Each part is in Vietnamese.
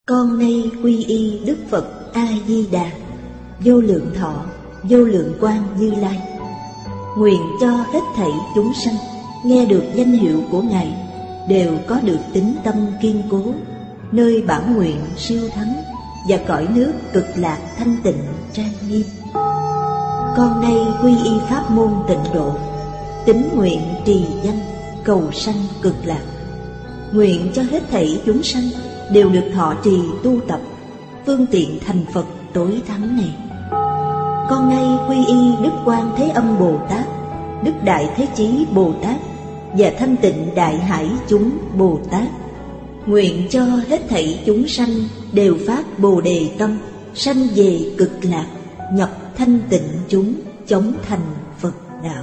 Con nay quy y Đức Phật A Di Đà, vô lượng thọ, vô lượng quang Như Lai. Nguyện cho hết thảy chúng sanh nghe được danh hiệu của Ngài đều có được tín tâm kiên cố, nơi bản nguyện siêu thắng và cõi nước cực lạc thanh tịnh trang nghiêm. Con nay quy y pháp môn Tịnh Độ, tín nguyện trì danh cầu sanh cực lạc. Nguyện cho hết thảy chúng sanh đều được thọ trì tu tập phương tiện thành Phật tối thắng này. Con nay quy y Đức Quan Thế Âm Bồ Tát, Đức Đại Thế Chí Bồ Tát và Thanh Tịnh Đại Hải chúng Bồ Tát. Nguyện cho hết thảy chúng sanh đều phát Bồ Đề tâm, sanh về cực lạc, nhập thanh tịnh chúng, chóng thành Phật đạo.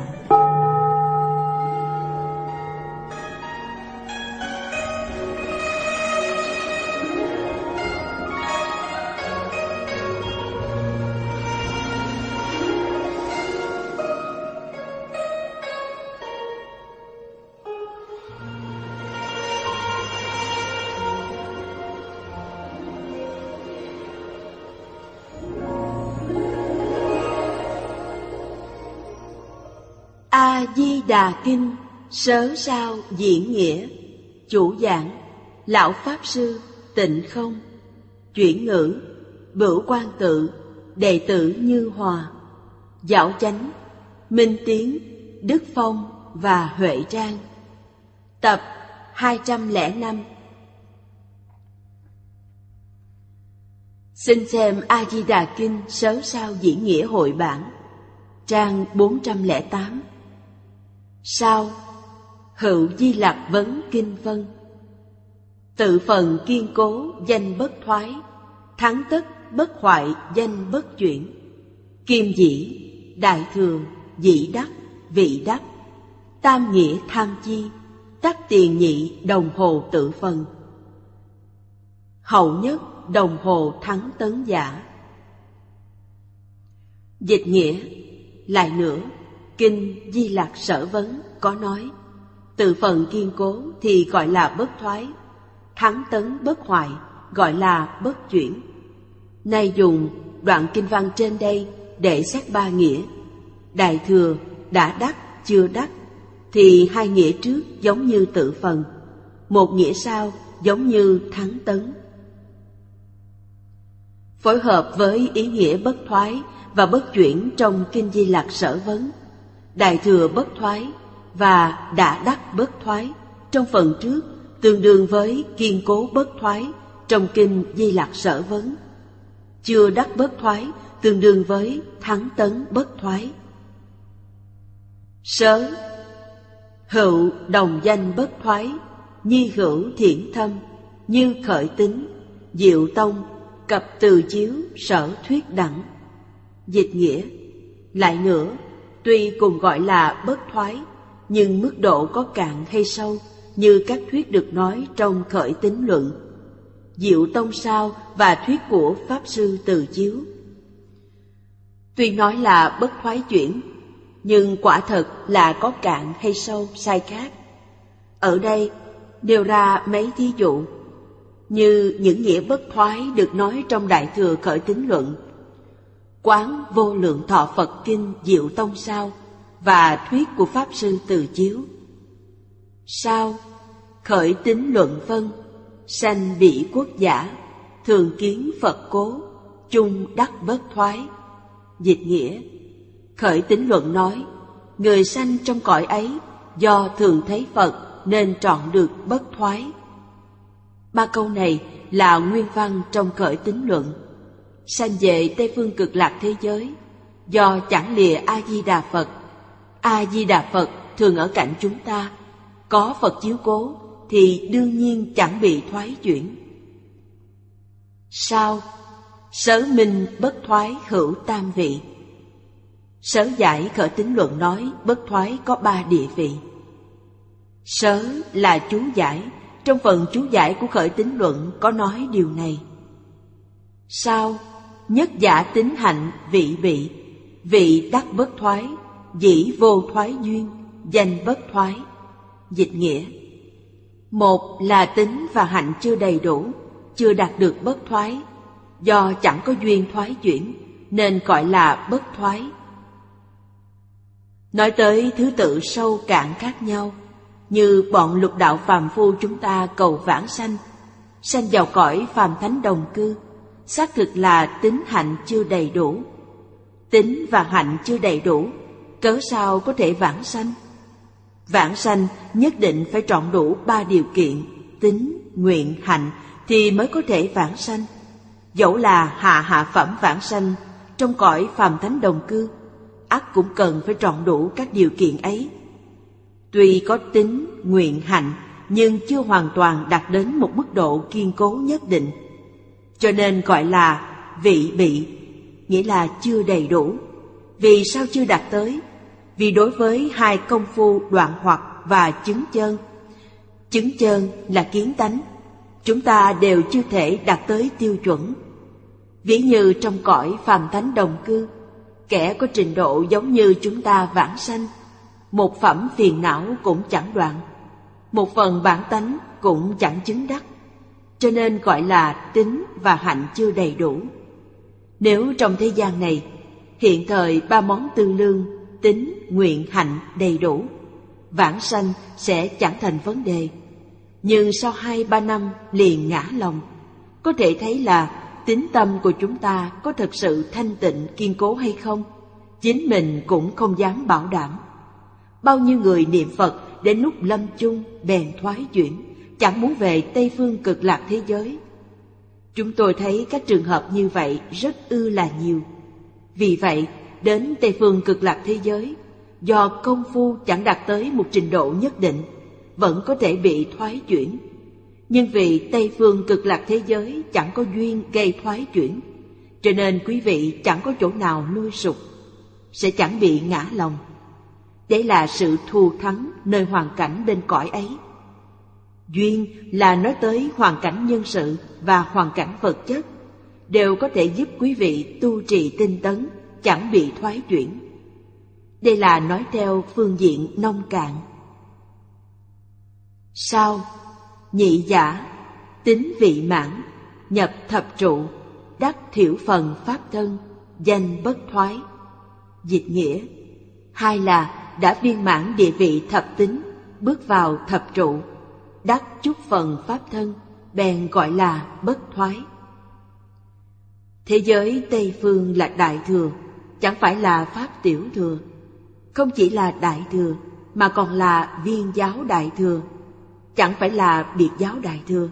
A Di Đà Kinh Sớ Sao Diễn Nghĩa. Chủ giảng Lão Pháp Sư Tịnh Không. Chuyển ngữ Bửu Quan Tự, đệ tử Như Hòa. Giảo chánh Minh Tiến, Đức Phong và Huệ Trang. Tập 205. Xin xem A Di Đà Kinh Sớ Sao Diễn Nghĩa hội bản, trang 408. Sao Hữu Di Lạc Vấn Kinh Vân. Tự phần kiên cố danh bất thoái, thắng tất bất hoại danh bất chuyển. Kim dĩ đại thừa dĩ đắc vị đắc, tam nghĩa tham chi, tắc tiền nhị đồng hồ tự phần. Hậu nhất đồng hồ thắng tấn giả. Dịch nghĩa. Lại nữa, Kinh Di Lạc Sở Vấn có nói, tự phần kiên cố thì gọi là bất thoái, thắng tấn bất hoại gọi là bất chuyển. Nay dùng đoạn kinh văn trên đây để xét ba nghĩa. Đại thừa đã đắc chưa đắc thì hai nghĩa trước giống như tự phần, một nghĩa sau giống như thắng tấn. Phối hợp với ý nghĩa bất thoái và bất chuyển trong Kinh Di Lạc Sở Vấn, đại thừa bất thoái và đã đắc bất thoái trong phần trước tương đương với kiên cố bất thoái trong Kinh Di Lạc Sở Vấn. Chưa đắc bất thoái tương đương với thắng tấn bất thoái. Sớ hữu đồng danh bất thoái, nhi hữu thiện thâm, như khởi tính, diệu tông, cập từ chiếu sở thuyết đẳng. Dịch nghĩa. Lại nữa, tuy cùng gọi là bất thoái, nhưng mức độ có cạn hay sâu như các thuyết được nói trong khởi tín luận, diệu tông sao và thuyết của Pháp Sư Từ Chiếu. Tuy nói là bất thoái chuyển, nhưng quả thật là có cạn hay sâu sai khác. Ở đây nêu ra mấy thí dụ, như những nghĩa bất thoái được nói trong Đại Thừa Khởi Tín Luận, Quán Vô Lượng Thọ Phật Kinh Diệu Tông Sao và thuyết của Pháp Sư Từ Chiếu. Sao khởi tín luận phân, sanh bị quốc giả, thường kiến Phật cố, chung đắc bất thoái. Dịch nghĩa. Khởi tín luận nói, người sanh trong cõi ấy do thường thấy Phật nên trọn được bất thoái. Ba câu này là nguyên văn trong khởi tín luận. Sanh về Tây Phương Cực Lạc thế giới, do chẳng lìa A-di-đà Phật. A-di-đà Phật thường ở cạnh chúng ta, có Phật chiếu cố thì đương nhiên chẳng bị thoái chuyển. Sao sớ minh bất thoái hữu tam vị. Sớ giải khởi tín luận nói bất thoái có ba địa vị. Sớ là chú giải, trong phần chú giải của khởi tín luận có nói điều này. Sao nhất giả tín hạnh vị vị, vị đắc bất thoái, dĩ vô thoái duyên, danh bất thoái. Dịch nghĩa. Một là tính và hạnh chưa đầy đủ, chưa đạt được bất thoái. Do chẳng có duyên thoái chuyển nên gọi là bất thoái. Nói tới thứ tự sâu cạn khác nhau, như bọn lục đạo phàm phu chúng ta cầu vãng sanh, sanh vào cõi phàm thánh đồng cư, xác thực là tín hạnh chưa đầy đủ. Tín và hạnh chưa đầy đủ, cớ sao có thể vãng sanh? Vãng sanh nhất định phải trọn đủ 3 điều kiện, tín, nguyện, hạnh thì mới có thể vãng sanh. Dẫu là hạ phẩm vãng sanh trong cõi phàm thánh đồng cư, ắt cũng cần phải trọn đủ các điều kiện ấy. Tuy có tín, nguyện, hạnh, nhưng chưa hoàn toàn đạt đến một mức độ kiên cố nhất định, cho nên gọi là vị bị, nghĩa là chưa đầy đủ. Vì sao chưa đạt tới? Vì đối với 2 công phu đoạn hoặc và chứng chơn là kiến tánh, chúng ta đều chưa thể đạt tới tiêu chuẩn. Ví như trong cõi phàm thánh đồng cư, kẻ có trình độ giống như chúng ta vãng sanh, một phẩm phiền não cũng chẳng đoạn, một phần bản tánh cũng chẳng chứng đắc, cho nên gọi là tín và hạnh chưa đầy đủ. Nếu trong thế gian này, hiện thời 3 món tư lương, tín, nguyện, hạnh đầy đủ, vãng sanh sẽ chẳng thành vấn đề. Nhưng sau 2-3 năm liền ngã lòng, có thể thấy là tín tâm của chúng ta có thực sự thanh tịnh kiên cố hay không, chính mình cũng không dám bảo đảm. Bao nhiêu người niệm Phật đến lúc lâm chung bèn thoái chuyển, chẳng muốn về Tây phương cực lạc thế giới. Chúng tôi thấy các trường hợp như vậy rất ư là nhiều. Vì vậy, đến Tây phương cực lạc thế giới, do công phu chẳng đạt tới một trình độ nhất định, vẫn có thể bị thoái chuyển. Nhưng vì Tây phương cực lạc thế giới chẳng có duyên gây thoái chuyển, cho nên quý vị chẳng có chỗ nào nuôi sục, sẽ chẳng bị ngã lòng. Đấy là sự thù thắng nơi hoàn cảnh bên cõi ấy. Duyên là nói tới hoàn cảnh nhân sự và hoàn cảnh vật chất, đều có thể giúp quý vị tu trì tinh tấn, chẳng bị thoái chuyển. Đây là nói theo phương diện nông cạn. Sau, nhị giả, tín vị mãn, nhập thập trụ, đắc thiểu phần pháp thân, danh bất thoái. Dịch nghĩa, 2 là đã viên mãn địa vị thập tín, bước vào thập trụ, đắc chút phần pháp thân, bèn gọi là bất thoái. Thế giới Tây phương là đại thừa, chẳng phải là pháp tiểu thừa. Không chỉ là đại thừa, mà còn là viên giáo đại thừa, chẳng phải là biệt giáo đại thừa.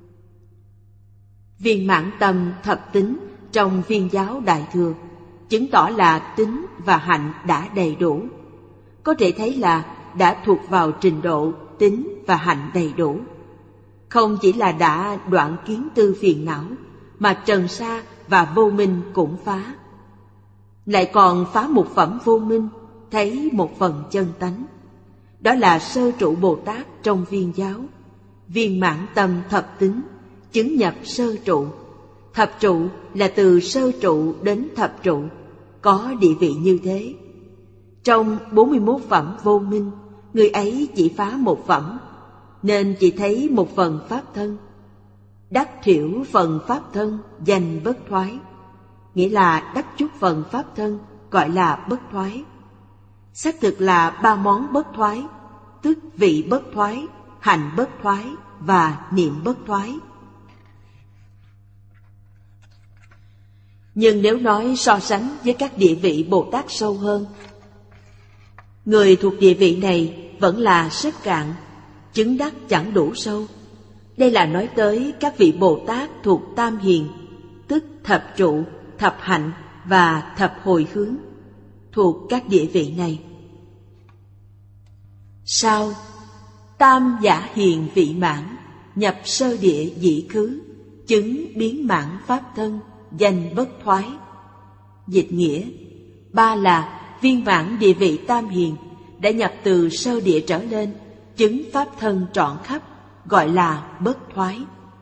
Viên mãn tâm thập tín trong viên giáo đại thừa chứng tỏ là tín và hạnh đã đầy đủ. Có thể thấy là đã thuộc vào trình độ tín và hạnh đầy đủ. Không chỉ là đã đoạn kiến tư phiền não, mà trần sa và vô minh cũng phá. Lại còn phá một phẩm vô minh, thấy một phần chân tánh. Đó là sơ trụ Bồ Tát trong viên giáo. Viên mãn tâm thập tín, chứng nhập sơ trụ. Thập trụ là từ sơ trụ đến thập trụ, có địa vị như thế. Trong 41 phẩm vô minh, người ấy chỉ phá một phẩm, nên chỉ thấy một phần pháp thân. Đắc thiểu phần pháp thân, danh bất thoái, nghĩa là đắc chút phần pháp thân, gọi là bất thoái. Xác thực là 3 món bất thoái, tức vị bất thoái, hành bất thoái và niệm bất thoái. Nhưng nếu nói so sánh với các địa vị Bồ Tát sâu hơn, người thuộc địa vị này vẫn là rất cạn, chứng đắc chẳng đủ sâu. Đây là nói tới các vị Bồ Tát thuộc Tam Hiền, tức thập trụ, thập hạnh và thập hồi hướng, thuộc các địa vị này. Sau, tam giả hiền vị mãn, nhập sơ địa dĩ khứ, chứng biến mãn pháp thân, danh bất thoái. Dịch nghĩa, 3 là viên mãn địa vị tam hiền, đã nhập từ sơ địa trở lên, chứng pháp thân trọn khắp, gọi là bất thoái.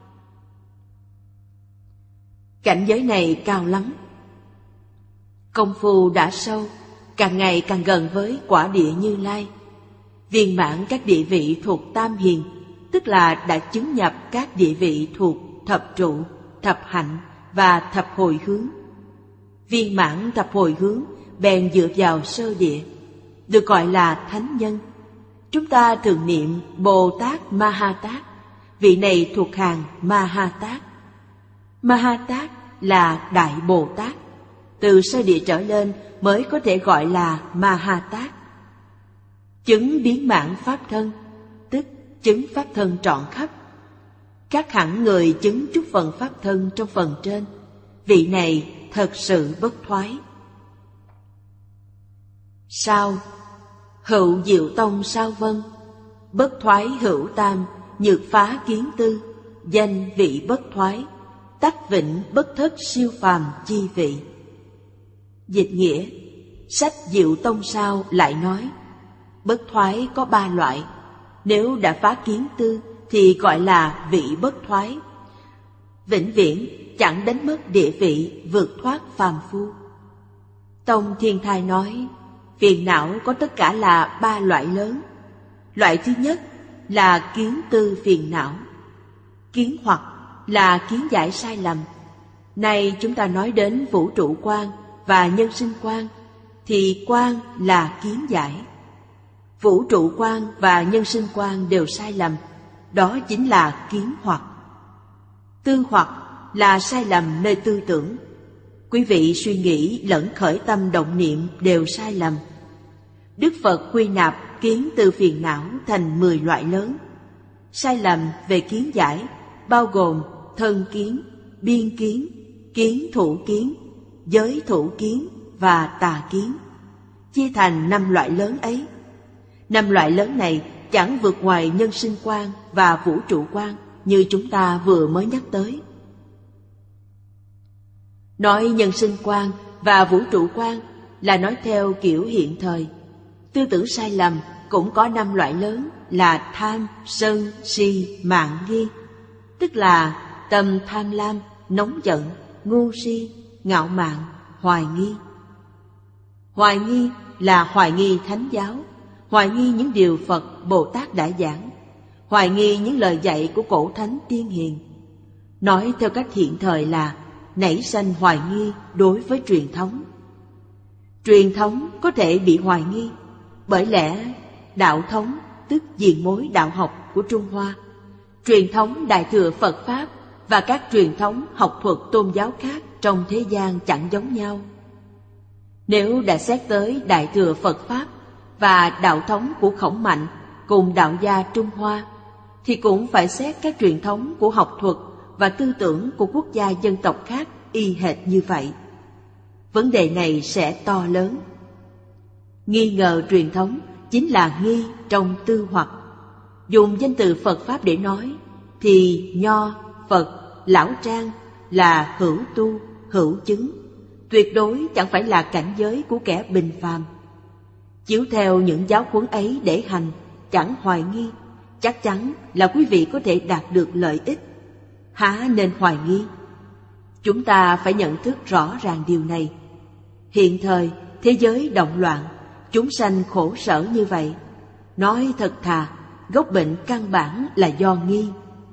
Cảnh giới này cao lắm. Công phu đã sâu, càng ngày càng gần với quả địa Như Lai. Viên mãn các địa vị thuộc tam hiền, tức là đã chứng nhập các địa vị thuộc thập trụ, thập hạnh và thập hồi hướng. Viên mãn thập hồi hướng bèn dựa vào sơ địa, được gọi là thánh nhân. Chúng ta thường niệm Bồ Tát Ma Ha Tát, vị này thuộc hàng Ma Ha Tát. Ma Ha Tát là Đại Bồ Tát, từ sơ địa trở lên mới có thể gọi là Ma Ha Tát. Chứng biến mãn pháp thân, tức chứng pháp thân trọn khắp. Các hẳn người chứng chút phần pháp thân trong phần trên, vị này thật sự bất thoái. Sao? Hữu Diệu Tông Sao Vân, bất thoái hữu tam, nhược phá kiến tư, danh vị bất thoái, tắc vĩnh bất thất siêu phàm chi vị. Dịch nghĩa, sách Diệu Tông Sao lại nói, bất thoái có 3 loại, nếu đã phá kiến tư thì gọi là vị bất thoái. Vĩnh viễn chẳng đánh mất địa vị vượt thoát phàm phu. Tông Thiên Thai nói, phiền não có tất cả là 3 loại lớn. Loại thứ nhất là kiến tư phiền não. Kiến hoặc là kiến giải sai lầm. Nay chúng ta nói đến vũ trụ quan và nhân sinh quan, thì quan là kiến giải. Vũ trụ quan và nhân sinh quan đều sai lầm, đó chính là kiến hoặc. Tư hoặc là sai lầm nơi tư tưởng. Quý vị suy nghĩ lẫn khởi tâm động niệm đều sai lầm. Đức Phật quy nạp kiến tư phiền não thành 10 loại lớn. Sai lầm về kiến giải bao gồm thân kiến, biên kiến, kiến thủ kiến, giới thủ kiến và tà kiến, chia thành 5 loại lớn ấy. 5 loại lớn này chẳng vượt ngoài nhân sinh quan và vũ trụ quan như chúng ta vừa mới nhắc tới. Nói nhân sinh quan và vũ trụ quan là nói theo kiểu hiện thời. Tư tưởng sai lầm cũng có 5 loại lớn là tham, sân, si, mạn, nghi. Tức là tâm tham lam, nóng giận, ngu si, ngạo mạn, hoài nghi. Hoài nghi là hoài nghi thánh giáo, hoài nghi những điều Phật, Bồ Tát đã giảng, hoài nghi những lời dạy của cổ thánh tiên hiền. Nói theo cách hiện thời là nảy sanh hoài nghi đối với truyền thống. Truyền thống có thể bị hoài nghi, bởi lẽ đạo thống tức diền mối đạo học của Trung Hoa, truyền thống Đại Thừa Phật Pháp và các truyền thống học thuật tôn giáo khác trong thế gian chẳng giống nhau. Nếu đã xét tới Đại Thừa Phật Pháp và đạo thống của Khổng Mạnh cùng đạo gia Trung Hoa, thì cũng phải xét các truyền thống của học thuật và tư tưởng của quốc gia dân tộc khác y hệt như vậy. Vấn đề này sẽ to lớn. Nghi ngờ truyền thống chính là nghi trong tư hoặc. Dùng danh từ Phật Pháp để nói thì Nho, Phật, Lão Trang là hữu tu, hữu chứng, tuyệt đối chẳng phải là cảnh giới của kẻ bình phàm. Chiếu theo những giáo huấn ấy để hành, chẳng hoài nghi, chắc chắn là quý vị có thể đạt được lợi ích. Há nên hoài nghi? Chúng ta phải nhận thức rõ ràng điều này. Hiện thời, thế giới động loạn, chúng sanh khổ sở như vậy. Nói thật thà, gốc bệnh căn bản là do nghi.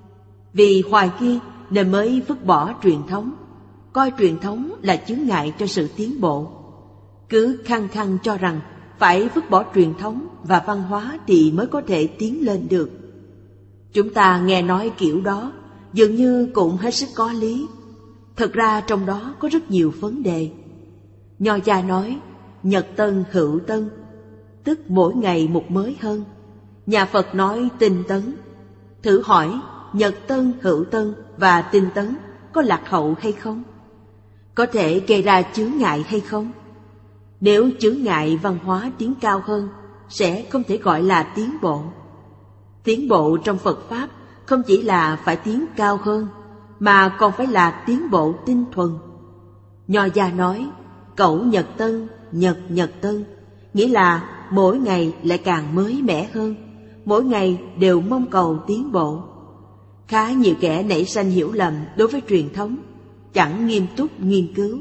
Vì hoài nghi nên mới vứt bỏ truyền thống, coi truyền thống là chướng ngại cho sự tiến bộ. Cứ khăng khăng cho rằng phải vứt bỏ truyền thống và văn hóa thì mới có thể tiến lên được. Chúng ta nghe nói kiểu đó dường như cũng hết sức có lý. Thật ra trong đó có rất nhiều vấn đề. Nho gia nói nhật tân hữu tân, tức mỗi ngày một mới hơn. Nhà Phật nói tinh tấn. Thử hỏi nhật tân hữu tân và tinh tấn có lạc hậu hay không? Có thể gây ra chướng ngại hay không? Nếu chướng ngại văn hóa tiến cao hơn, sẽ không thể gọi là tiến bộ. Tiến bộ trong Phật Pháp không chỉ là phải tiến cao hơn, mà còn phải là tiến bộ tinh thuần. Nho gia nói cẩu nhật tân, nhật nhật tân, nghĩa là mỗi ngày lại càng mới mẻ hơn, mỗi ngày đều mong cầu tiến bộ. Khá nhiều kẻ nảy sanh hiểu lầm đối với truyền thống, chẳng nghiêm túc nghiên cứu.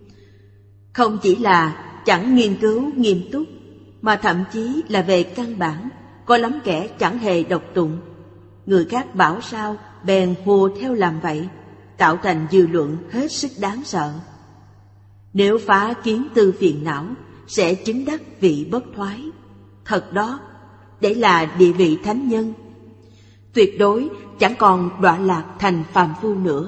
Không chỉ là chẳng nghiên cứu nghiêm túc, mà thậm chí là về căn bản, có lắm kẻ chẳng hề đọc tụng. Người khác bảo sao bèn hùa theo làm vậy, tạo thành dư luận hết sức đáng sợ. Nếu phá kiến tư phiền não, sẽ chứng đắc vị bất thoái. Thật đó, đấy là địa vị thánh nhân. Tuyệt đối chẳng còn đọa lạc thành phàm phu nữa.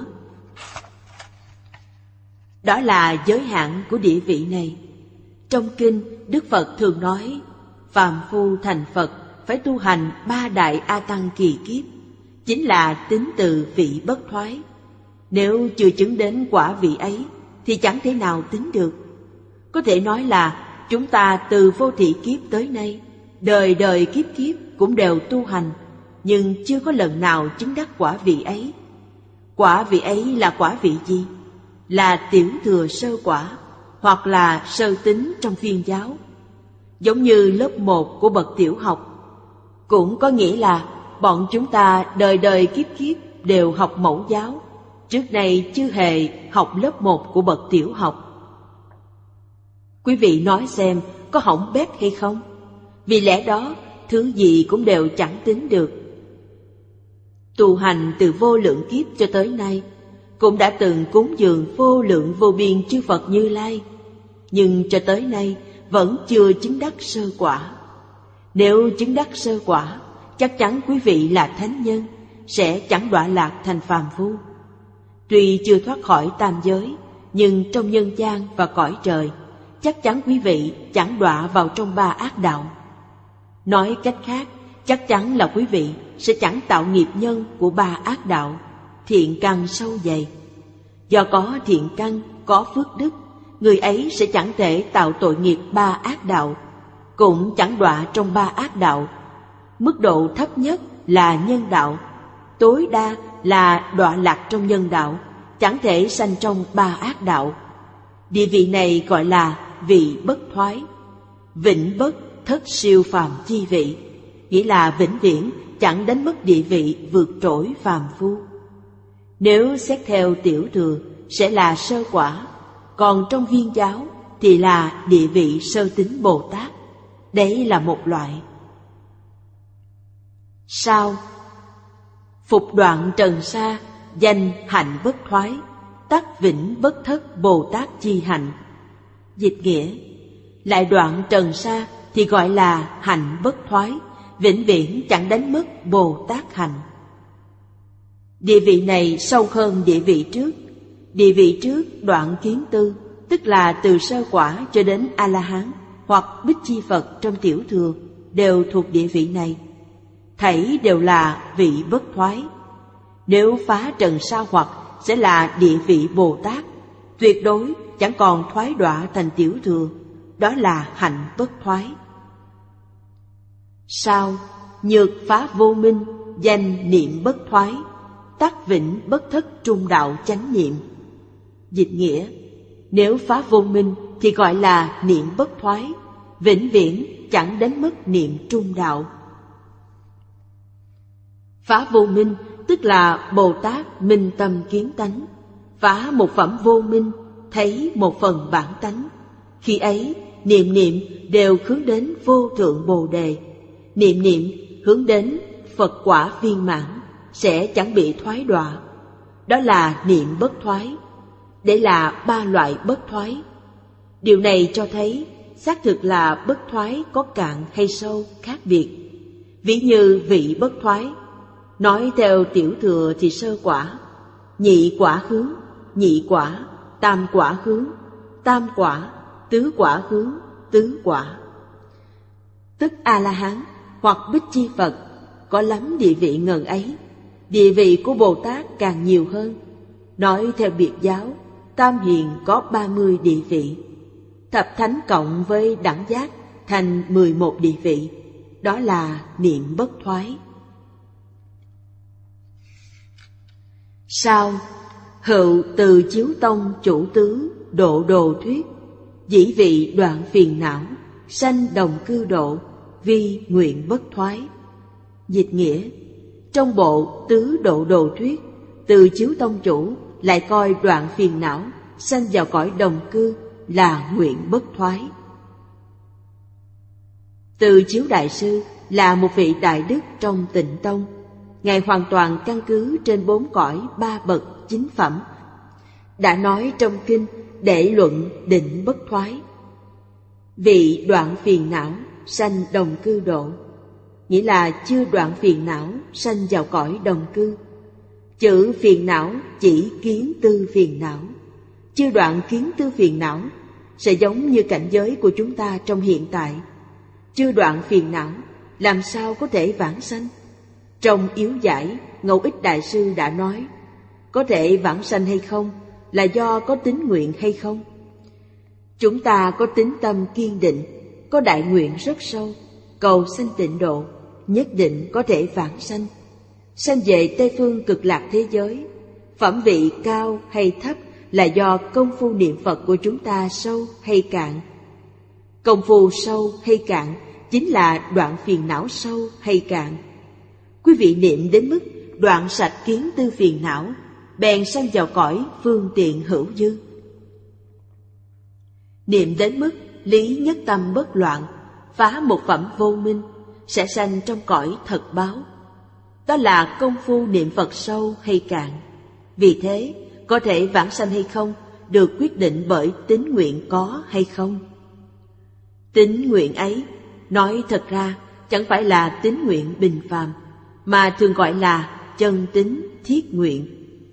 Đó là giới hạn của địa vị này. Trong kinh, Đức Phật thường nói, phàm phu thành Phật phải tu hành 3 đại A Tăng kỳ kiếp, chính là tính từ vị bất thoái. Nếu chưa chứng đến quả vị ấy, thì chẳng thể nào tính được. Có thể nói là chúng ta từ vô thị kiếp tới nay, đời đời kiếp kiếp cũng đều tu hành, nhưng chưa có lần nào chứng đắc quả vị ấy. Quả vị ấy là quả vị gì? Là tiểu thừa sơ quả, hoặc là sơ tính trong Phiên giáo. Giống như lớp 1 của bậc tiểu học. Cũng có nghĩa là bọn chúng ta đời đời kiếp kiếp đều học mẫu giáo, trước nay chưa hề học lớp 1 của bậc tiểu học. Quý vị nói xem có hỏng bét hay không? Vì lẽ đó, thứ gì cũng đều chẳng tính được. Tu hành từ vô lượng kiếp cho tới nay, cũng đã từng cúng dường vô lượng vô biên chư Phật Như Lai, nhưng cho tới nay vẫn chưa chứng đắc sơ quả. Nếu chứng đắc sơ quả, chắc chắn quý vị là thánh nhân, sẽ chẳng đọa lạc thành phàm phu. Tuy chưa thoát khỏi tam giới, nhưng trong nhân gian và cõi trời, chắc chắn quý vị chẳng đọa vào trong 3 ác đạo. Nói cách khác, chắc chắn là quý vị sẽ chẳng tạo nghiệp nhân của 3 ác đạo, thiện căn sâu dày. Do có thiện căn, có phước đức, người ấy sẽ chẳng thể tạo tội nghiệp 3 ác đạo, cũng chẳng đọa trong 3 ác đạo. Mức độ thấp nhất là nhân đạo, tối đa là đọa lạc trong nhân đạo, chẳng thể sanh trong 3 ác đạo. Địa vị này gọi là vị bất thoái. Vĩnh bất thất siêu phàm chi vị, nghĩa là vĩnh viễn chẳng đánh mất địa vị vượt trội phàm phu. Nếu xét theo tiểu thừa sẽ là sơ quả, còn trong Viên giáo thì là địa vị sơ tính Bồ Tát. Đấy là một loại. Sao? Phục đoạn trần sa, danh hạnh bất thoái, tắc vĩnh bất thất Bồ Tát chi hạnh. Dịch nghĩa, lại đoạn trần sa thì gọi là hạnh bất thoái, vĩnh viễn chẳng đánh mất Bồ Tát hạnh. Địa vị này sâu hơn địa vị trước. Địa vị trước đoạn kiến tư, tức là từ sơ quả cho đến A-la-hán hoặc Bích Chi Phật trong tiểu thừa, đều thuộc địa vị này. Thảy đều là vị bất thoái. Nếu phá trần sa hoặc sẽ là địa vị Bồ Tát, tuyệt đối chẳng còn thoái đọa thành tiểu thừa, đó là hạnh bất thoái. Sao? Nhược phá vô minh, danh niệm bất thoái, tắc vĩnh bất thất trung đạo chánh niệm. Dịch nghĩa, nếu phá vô minh thì gọi là niệm bất thoái, vĩnh viễn chẳng đánh mất niệm trung đạo. Phá vô minh tức là Bồ Tát minh tâm kiến tánh, phá một phẩm vô minh, thấy một phần bản tánh. Khi ấy, niệm niệm đều hướng đến vô thượng Bồ Đề, niệm niệm hướng đến Phật quả viên mãn, sẽ chẳng bị thoái đọa. Đó là niệm bất thoái. Đây là 3 loại bất thoái. Điều này cho thấy xác thực là bất thoái có cạn hay sâu khác biệt. Ví như vị bất thoái, nói theo tiểu thừa thì sơ quả, nhị quả hướng, nhị quả, tam quả hướng, tam quả, tứ quả hướng, tứ quả. Tức A-la-hán hoặc Bích Chi Phật có lắm địa vị ngần ấy. Địa vị của Bồ Tát càng nhiều hơn. Nói theo biệt giáo, Tam Hiền có 30 địa vị, Thập Thánh cộng với đẳng giác thành 11 địa vị. Đó là niệm bất thoái. Sao? Hữu từ chiếu tông chủ tứ độ đồ thuyết, dĩ vị đoạn phiền não, sanh đồng cư độ, vi nguyện bất thoái. Dịch nghĩa, trong bộ tứ độ đồ thuyết, từ chiếu tông chủ lại coi đoạn phiền não, sanh vào cõi đồng cư là nguyện bất thoái. Từ chiếu đại sư là một vị đại đức trong Tịnh tông. Ngài hoàn toàn căn cứ trên 4 cõi 3 bậc chính phẩm, đã nói trong kinh để luận định bất thoái. Vị đoạn phiền não sanh đồng cư độ, nghĩa là chưa đoạn phiền não sanh vào cõi đồng cư. Chữ phiền não chỉ kiến tư phiền não, chưa đoạn kiến tư phiền não sẽ giống như cảnh giới của chúng ta trong hiện tại. Chưa đoạn phiền não làm sao có thể vãng sanh? Trong yếu giải, Ngẫu Ích Đại Sư đã nói, có thể vãng sanh hay không là do có tín nguyện hay không. Chúng ta có tín tâm kiên định, có đại nguyện rất sâu, cầu sanh tịnh độ, nhất định có thể vãng sanh. Sanh về Tây Phương Cực Lạc thế giới, phẩm vị cao hay thấp là do công phu niệm Phật của chúng ta sâu hay cạn. Công phu sâu hay cạn chính là đoạn phiền não sâu hay cạn. Quý vị niệm đến mức đoạn sạch kiến tư phiền não, bèn sanh vào cõi phương tiện hữu dư. Niệm đến mức lý nhất tâm bất loạn, phá một phẩm vô minh, sẽ sanh trong cõi thật báo. Đó là công phu niệm Phật sâu hay cạn. Vì thế, có thể vãng sanh hay không được quyết định bởi tín nguyện có hay không. Tín nguyện ấy, nói thật ra, chẳng phải là tín nguyện bình phàm, mà thường gọi là chân tín thiết nguyện.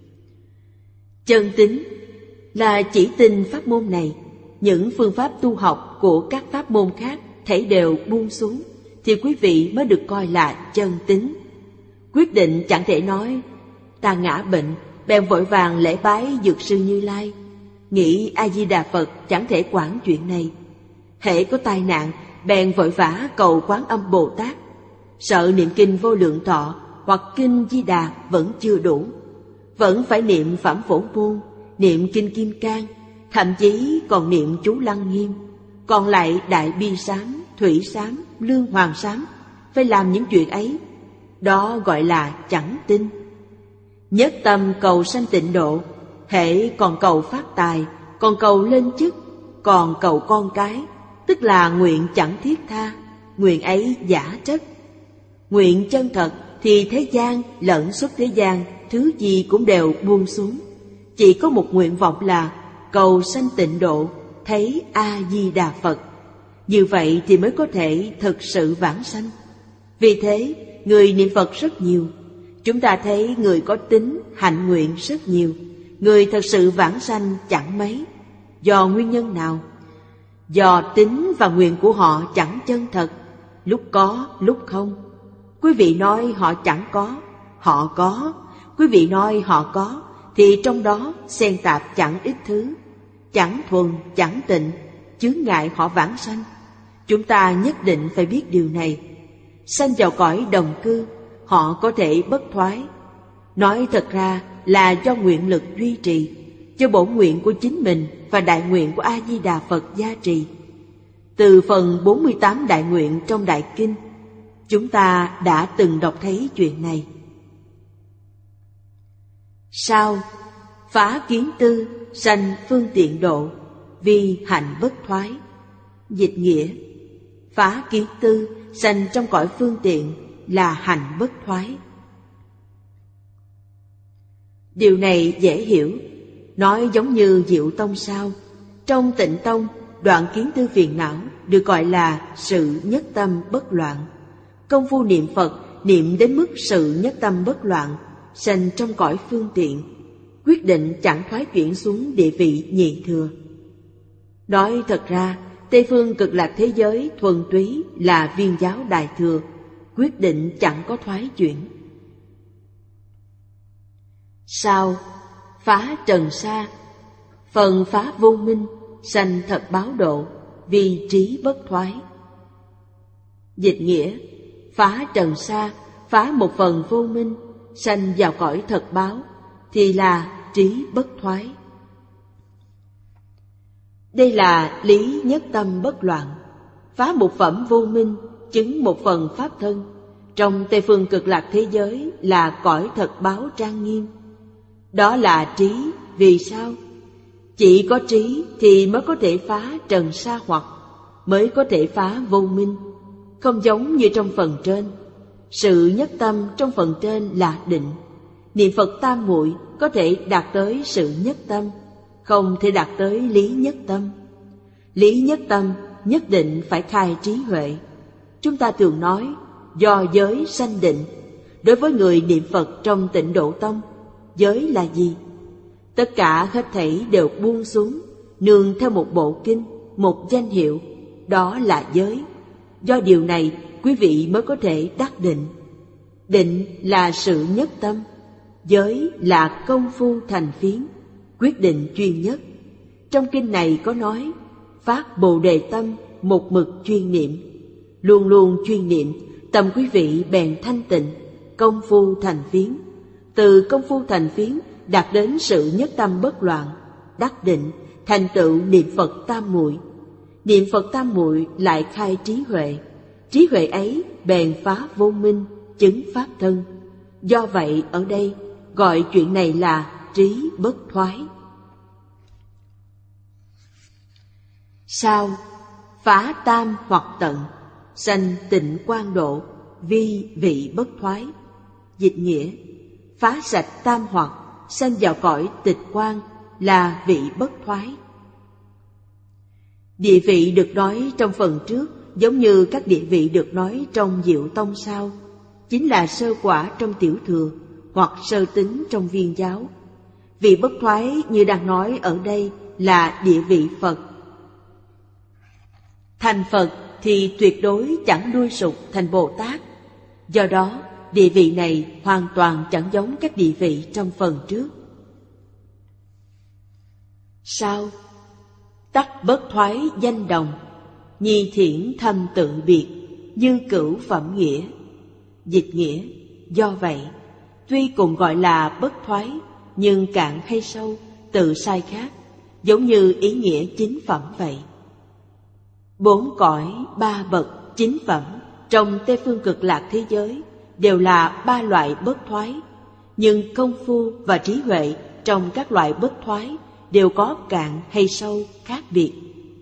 Chân tín là chỉ tin pháp môn này, những phương pháp tu học của các pháp môn khác thảy đều buông xuống, thì quý vị mới được coi là chân tín. Quyết định chẳng thể nói, ta ngã bệnh, bèn vội vàng lễ bái Dược Sư Như Lai, nghĩ A-di-đà Phật chẳng thể quản chuyện này. Hễ có tai nạn, bèn vội vã cầu Quán Âm Bồ Tát, sợ niệm kinh Vô Lượng Thọ hoặc kinh Di Đà vẫn chưa đủ, vẫn phải niệm Phẩm Phổ Môn, niệm kinh Kim Cang, thậm chí còn niệm chú Lăng Nghiêm, còn lại Đại Bi Sám, Thủy Sám, Lương Hoàng Sám, phải làm những chuyện ấy. Đó gọi là chẳng tin. Nhất tâm cầu sanh tịnh độ, hễ còn cầu phát tài, còn cầu lên chức, còn cầu con cái, tức là nguyện chẳng thiết tha, nguyện ấy giả chất. Nguyện chân thật thì thế gian lẫn xuất thế gian, thứ gì cũng đều buông xuống. Chỉ có một nguyện vọng là cầu sanh tịnh độ, thấy A-di-đà Phật. Như vậy thì mới có thể thực sự vãng sanh. Vì thế, người niệm Phật rất nhiều. Chúng ta thấy người có tín, hạnh nguyện rất nhiều, người thật sự vãng sanh chẳng mấy. Do nguyên nhân nào? Do tín và nguyện của họ chẳng chân thật, lúc có, lúc không. Quý vị nói họ chẳng có, họ có. Quý vị nói họ có, thì trong đó xen tạp chẳng ít thứ, chẳng thuần, chẳng tịnh, chướng ngại họ vãng sanh. Chúng ta nhất định phải biết điều này. Sanh vào cõi đồng cư, họ có thể bất thoái. Nói thật ra là do nguyện lực duy trì, cho bổn nguyện của chính mình và đại nguyện của A-di-đà Phật gia trì. Từ phần 48 đại nguyện trong Đại Kinh, chúng ta đã từng đọc thấy chuyện này. Sau, phá kiến tư, sanh phương tiện độ, vi hạnh bất thoái. Dịch nghĩa, phá kiến tư, sanh trong cõi phương tiện là hạnh bất thoái. Điều này dễ hiểu, nói giống như Diệu Tông sao. Trong Tịnh Tông, đoạn kiến tư phiền não được gọi là sự nhất tâm bất loạn. Công phu niệm Phật niệm đến mức sự nhất tâm bất loạn, sanh trong cõi phương tiện, quyết định chẳng thoái chuyển xuống địa vị nhị thừa. Nói thật ra, Tây Phương Cực Lạc thế giới thuần túy là Viên giáo đại thừa, quyết định chẳng có thoái chuyển. Sau, phá trần sa, phần phá vô minh, sanh thật báo độ, vi trí bất thoái. Dịch nghĩa, phá trần sa, phá một phần vô minh, sanh vào cõi thật báo, thì là trí bất thoái. Đây là lý nhất tâm bất loạn, phá một phẩm vô minh, chứng một phần pháp thân. Trong Tây Phương Cực Lạc thế giới là cõi thật báo trang nghiêm. Đó là trí, vì sao? Chỉ có trí thì mới có thể phá trần sa hoặc, mới có thể phá vô minh. Không giống như trong phần trên, Sự nhất tâm trong phần trên là định. Niệm Phật tam muội có thể đạt tới sự nhất tâm, không thể đạt tới lý nhất tâm. Lý nhất tâm nhất định phải khai trí huệ. Chúng ta thường nói do giới sanh định. Đối với người niệm Phật trong Tịnh Độ Tông, giới là gì? Tất cả hết thảy đều buông xuống, nương theo một bộ kinh, một danh hiệu, đó là giới. Do điều này, quý vị mới có thể đắc định. Định là sự nhất tâm, giới là công phu thành phiến, quyết định chuyên nhất. Trong kinh này có nói, phát Bồ Đề tâm, một mực chuyên niệm. Luôn luôn chuyên niệm, tâm quý vị bèn thanh tịnh, công phu thành phiến. Từ công phu thành phiến đạt đến sự nhất tâm bất loạn, đắc định, thành tựu niệm Phật tam muội. Niệm Phật tam muội lại khai trí huệ. Trí huệ ấy bèn phá vô minh, chứng pháp thân. Do vậy ở đây gọi chuyện này là trí bất thoái. Sao? Phá tam hoặc tận, sanh tịnh quang độ, vi vị bất thoái. Dịch nghĩa, phá sạch tam hoặc, sanh vào cõi tịch quang là vị bất thoái. Địa vị được nói trong phần trước giống như các địa vị được nói trong Diệu Tông sau, chính là sơ quả trong Tiểu Thừa hoặc sơ tính trong Viên Giáo. Vị bất thoái như đang nói ở đây là địa vị Phật. Thành Phật thì tuyệt đối chẳng đuôi sụp thành Bồ Tát. Do đó, địa vị này hoàn toàn chẳng giống các địa vị trong phần trước. Sao? Tắc bất thoái danh đồng, nhi thiển thâm tự biệt, như cửu phẩm nghĩa. Dịch nghĩa, do vậy, tuy cùng gọi là bất thoái, nhưng cạn hay sâu, tự sai khác, giống như ý nghĩa chính phẩm vậy. 4 cõi 3 bậc chính phẩm trong Tây Phương Cực Lạc thế giới đều là 3 loại bất thoái, nhưng công phu và trí huệ trong các loại bất thoái đều có cạn hay sâu khác biệt.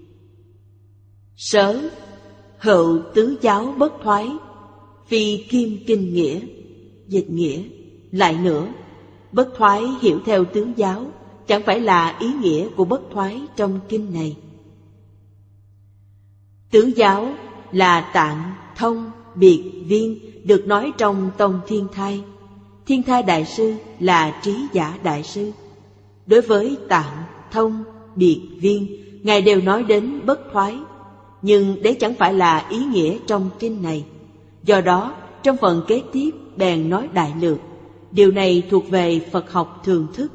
Sớ, hữu tứ giáo bất thoái, phi kim kinh nghĩa. Dịch nghĩa, lại nữa, bất thoái hiểu theo tứ giáo chẳng phải là ý nghĩa của bất thoái trong kinh này. Tứ giáo là Tạng, Thông, Biệt, Viên được nói trong Tông Thiên Thai. Thiên Thai Đại Sư là Trí Giả Đại Sư. Đối với Tạng, Thông, Biệt, Viên, Ngài đều nói đến bất thoái, nhưng đấy chẳng phải là ý nghĩa trong kinh này. Do đó, trong phần kế tiếp bèn nói đại lược. Điều này thuộc về Phật học thường thức.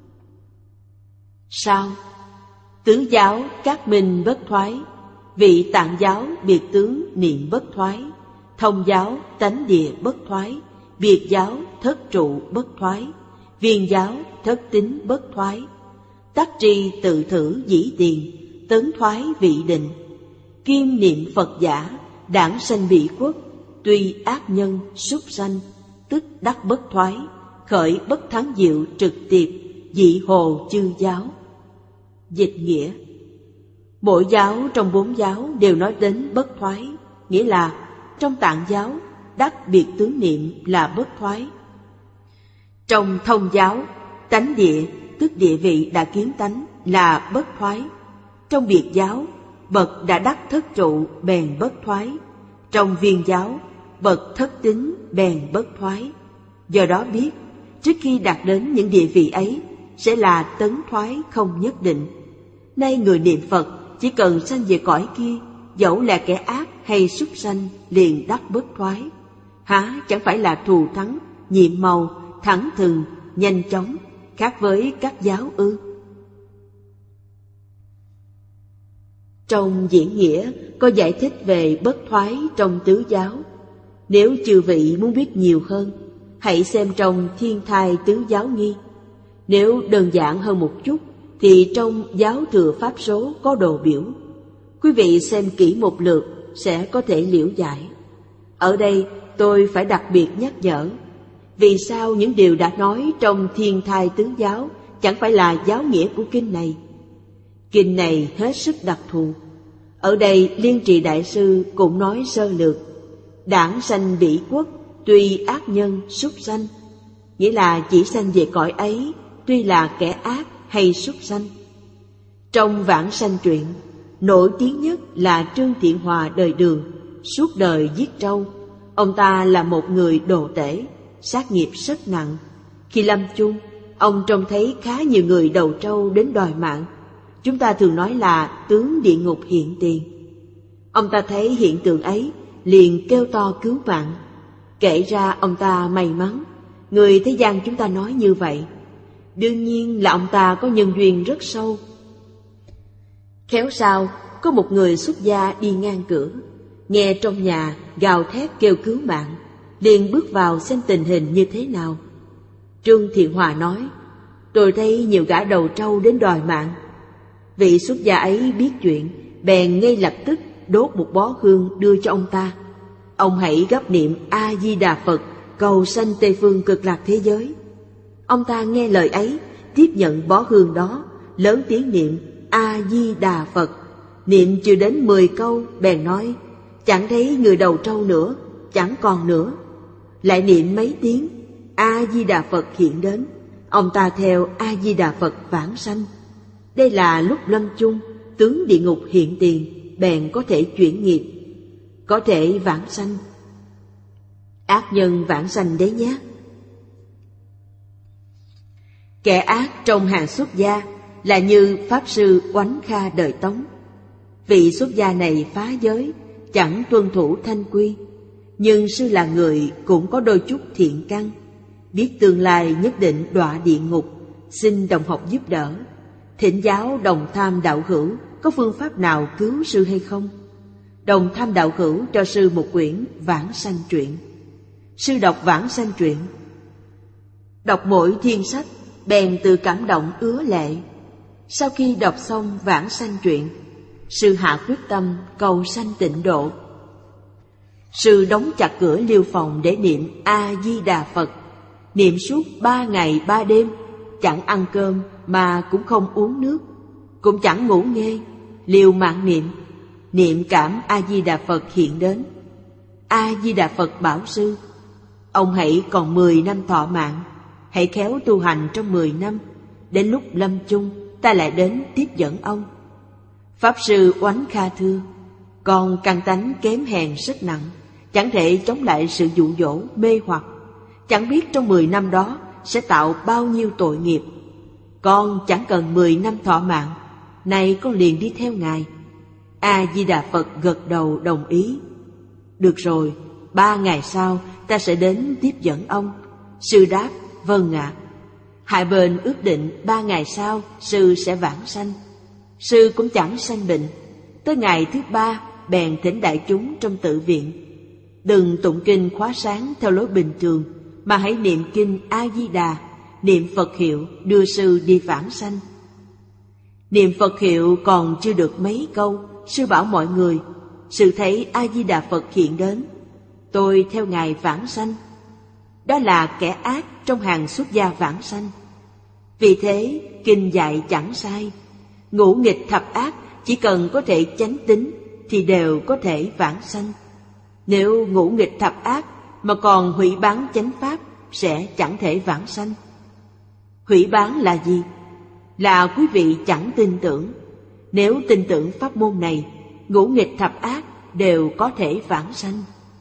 Sao? Tứ giáo các minh bất thoái, vị Tạng giáo biệt tướng niệm bất thoái, Thông giáo tánh địa bất thoái, Biệt giáo thất trụ bất thoái, Viên giáo thất tính bất thoái, Tắc tri tự thử dĩ tiền, tấn thoái vị định. Kim niệm Phật giả, đảng sanh bị quốc, tuy ác nhân súc sanh, tức đắc bất thoái, khởi bất thắng diệu trực tiệp, dị hồ chư giáo. Dịch nghĩa, mỗi giáo trong 4 giáo đều nói đến bất thoái, nghĩa là trong Tạng giáo đắc biệt tướng niệm là bất thoái. Trong Thông giáo, tánh địa tức địa vị đã kiến tánh là bất thoái. Trong Biệt giáo, bậc đã đắc thất trụ bèn bất thoái. Trong Viên giáo, bậc thất tính bèn bất thoái. Do đó biết, trước khi đạt đến những địa vị ấy sẽ là tấn thoái không nhất định. Nay người niệm Phật chỉ cần sanh về cõi kia, dẫu là kẻ ác hay súc sanh liền đắc bất thoái. Há chẳng phải là thù thắng, nhiệm màu, thẳng thừng, nhanh chóng, khác với các giáo ư? Trong diễn nghĩa có giải thích về bất thoái trong tứ giáo. Nếu chư vị muốn biết nhiều hơn, hãy xem trong Thiên Thai Tứ Giáo Nghi. Nếu đơn giản hơn một chút thì trong Giáo Thừa Pháp Số có đồ biểu. Quý vị xem kỹ một lượt sẽ có thể liễu giải. Ở đây tôi phải đặc biệt nhắc nhở, vì sao những điều đã nói trong Thiên Thai Tứ Giáo chẳng phải là giáo nghĩa của kinh này. Kinh này hết sức đặc thù. Ở đây Liên Trì Đại Sư cũng nói sơ lược, đảng sanh bỉ quốc, tuy ác nhân, súc sanh, nghĩa là chỉ sanh về cõi ấy, tuy là kẻ ác hay súc sanh. Trong Vãng Sanh truyện, nổi tiếng nhất là Trương Thiện Hòa đời Đường, suốt đời giết trâu. Ông ta là một người đồ tể, sát nghiệp rất nặng. Khi lâm chung, ông trông thấy khá nhiều người đầu trâu đến đòi mạng. Chúng ta thường nói là tướng địa ngục hiện tiền. Ông ta thấy hiện tượng ấy, liền kêu to cứu mạng. Kể ra ông ta may mắn, người thế gian chúng ta nói như vậy. Đương nhiên là ông ta có nhân duyên rất sâu. Khéo sao, có một người xuất gia đi ngang cửa, nghe trong nhà gào thét kêu cứu mạng, liền bước vào xem tình hình như thế nào. Trương Thiện Hòa nói, tôi thấy nhiều gã đầu trâu đến đòi mạng. Vị xuất gia ấy biết chuyện, bèn ngay lập tức đốt một bó hương đưa cho ông ta. Ông hãy gấp niệm A-di-đà Phật, cầu sanh Tây Phương Cực Lạc thế giới. Ông ta nghe lời ấy, tiếp nhận bó hương đó, lớn tiếng niệm A-di-đà Phật. Niệm chưa đến 10 câu, bèn nói, chẳng thấy người đầu trâu nữa, chẳng còn nữa. Lại niệm mấy tiếng, A-di-đà Phật hiện đến. Ông ta theo A-di-đà Phật vãng sanh. Đây là lúc lâm chung, tướng địa ngục hiện tiền, bèn có thể chuyển nghiệp, có thể vãng sanh. Ác nhân vãng sanh đấy nhé. Kẻ ác trong hàng xuất gia là như Pháp Sư Oánh Kha đời Tống. Vị xuất gia này phá giới, chẳng tuân thủ thanh quy, nhưng sư là người cũng có đôi chút thiện căn, biết tương lai nhất định đọa địa ngục, xin đồng học giúp đỡ. Thỉnh giáo Đồng Tham đạo hữu có phương pháp nào cứu sư hay không? Đồng Tham đạo hữu cho sư một quyển Vãng Sanh truyện. Sư đọc Vãng Sanh truyện, đọc mỗi thiên sách, bèn tự cảm động ứa lệ. Sau khi đọc xong Vãng Sanh truyện, sư hạ quyết tâm cầu sanh tịnh độ. Sư đóng chặt cửa liêu phòng để niệm A-di-đà Phật, niệm suốt 3 ngày 3 đêm, chẳng ăn cơm mà cũng không uống nước, cũng chẳng ngủ nghê, liều mạng niệm cảm A-di-đà Phật hiện đến. A-di-đà Phật bảo sư, ông hãy còn 10 năm thọ mạng, hãy khéo tu hành trong 10 năm, đến lúc lâm chung ta lại đến tiếp dẫn ông. Pháp Sư Oánh Kha thưa, con căn tánh kém hèn rất nặng, chẳng thể chống lại sự dụ dỗ mê hoặc, chẳng biết trong 10 năm đó sẽ tạo bao nhiêu tội nghiệp. Con chẳng cần 10 năm thọ mạng, nay con liền đi theo Ngài. A-di-đà Phật gật đầu đồng ý. Được rồi, 3 ngày sau ta sẽ đến tiếp dẫn ông. Sư đáp, vâng ạ. Hai bên ước định 3 ngày sau sư sẽ vãng sanh. Sư cũng chẳng sanh bệnh. Tới ngày thứ 3 bèn thỉnh đại chúng trong tự viện, đừng tụng kinh khóa sáng theo lối bình thường, mà hãy niệm kinh A-di-đà, niệm Phật hiệu đưa sư đi vãng sanh. Niệm Phật hiệu còn chưa được mấy câu, sư bảo mọi người, sư thấy A-di-đà Phật hiện đến, tôi theo Ngài vãng sanh. Đó là kẻ ác trong hàng xuất gia vãng sanh. Vì thế kinh dạy chẳng sai, ngũ nghịch thập ác chỉ cần có thể chánh tín thì đều có thể vãng sanh. Nếu ngũ nghịch thập ác mà còn hủy bán chánh pháp sẽ chẳng thể vãng sanh. Hủy bán là gì? Là quý vị chẳng tin tưởng. Nếu tin tưởng pháp môn này, ngũ nghịch thập ác đều có thể vãng sanh.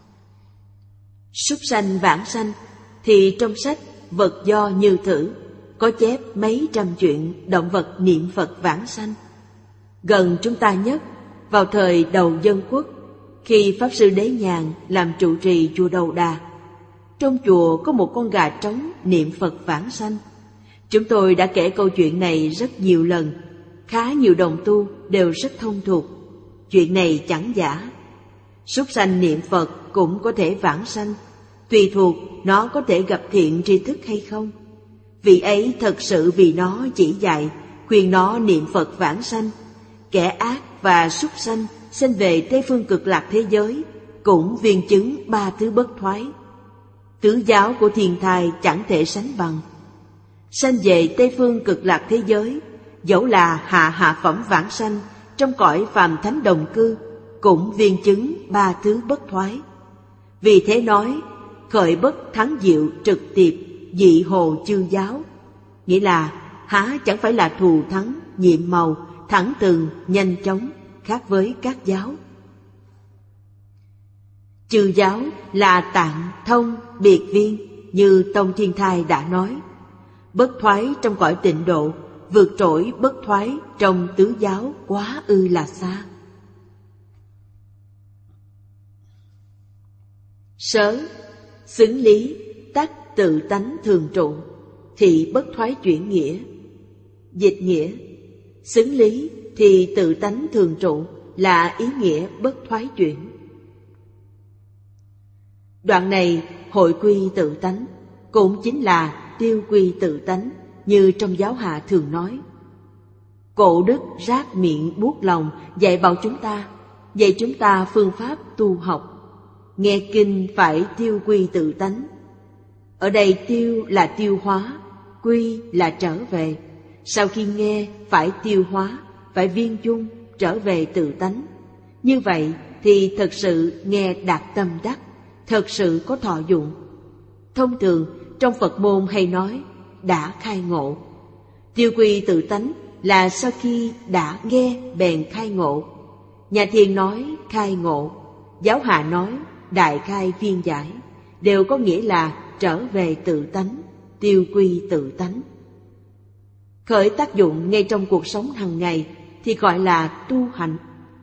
Súc sanh vãng sanh thì trong sách Vật Do Như Thử có chép mấy trăm chuyện động vật niệm Phật vãng sanh. Gần chúng ta nhất, vào thời đầu Dân Quốc, khi Pháp Sư Đế Nhàn làm trụ trì chùa Đầu Đà, trong chùa có một con gà trống niệm Phật vãng sanh. Chúng tôi đã kể câu chuyện này rất nhiều lần, khá nhiều đồng tu đều rất thông thuộc. Chuyện này chẳng giả. Súc sanh niệm Phật cũng có thể vãng sanh, tùy thuộc nó có thể gặp thiện tri thức hay không. Vị ấy thật sự vì nó chỉ dạy, khuyên nó niệm Phật vãng sanh. Kẻ ác và súc sanh sanh về Tây Phương Cực Lạc thế giới cũng viên chứng 3 thứ bất thoái. Tứ giáo của Thiên Thai chẳng thể sánh bằng. Sanh về Tây Phương Cực Lạc thế giới, dẫu là hạ phẩm vãng sanh trong cõi phàm thánh đồng cư, cũng viên chứng 3 thứ bất thoái. Vì thế nói, khởi bất thắng diệu trực tiếp dị hồ chư giáo, nghĩa là há chẳng phải là thù thắng, nhiệm màu, thẳng tường, nhanh chóng, khác với các giáo. Chư giáo là tạng, thông, biệt viên, như Tông Thiên Thai đã nói. Bất thoái trong cõi tịnh độ, vượt trội bất thoái trong tứ giáo quá ư là xa. Sớ, xứng lý, tắc tự tánh thường trụ, thì bất thoái chuyển nghĩa. Dịch nghĩa, xứng lý thì tự tánh thường trụ là ý nghĩa bất thoái chuyển. Đoạn này hội quy tự tánh, cũng chính là tiêu quy tự tánh, như trong giáo hạ thường nói. Cổ đức rát miệng buốt lòng dạy bảo dạy chúng ta phương pháp tu học. Nghe kinh phải tiêu quy tự tánh. Ở đây tiêu là tiêu hóa, quy là trở về. Sau khi nghe phải tiêu hóa, phải viên dung, trở về tự tánh. Như vậy thì thật sự nghe đạt tâm đắc, thật sự có thọ dụng. Thông thường trong Phật môn hay nói đã khai ngộ. Tiêu quy tự tánh là sau khi đã nghe bèn khai ngộ. Nhà Thiền nói khai ngộ, giáo hạ nói đại khai viên giải, đều có nghĩa là trở về tự tánh, tiêu quy tự tánh. Khởi tác dụng ngay trong cuộc sống hàng ngày thì gọi là tu hành.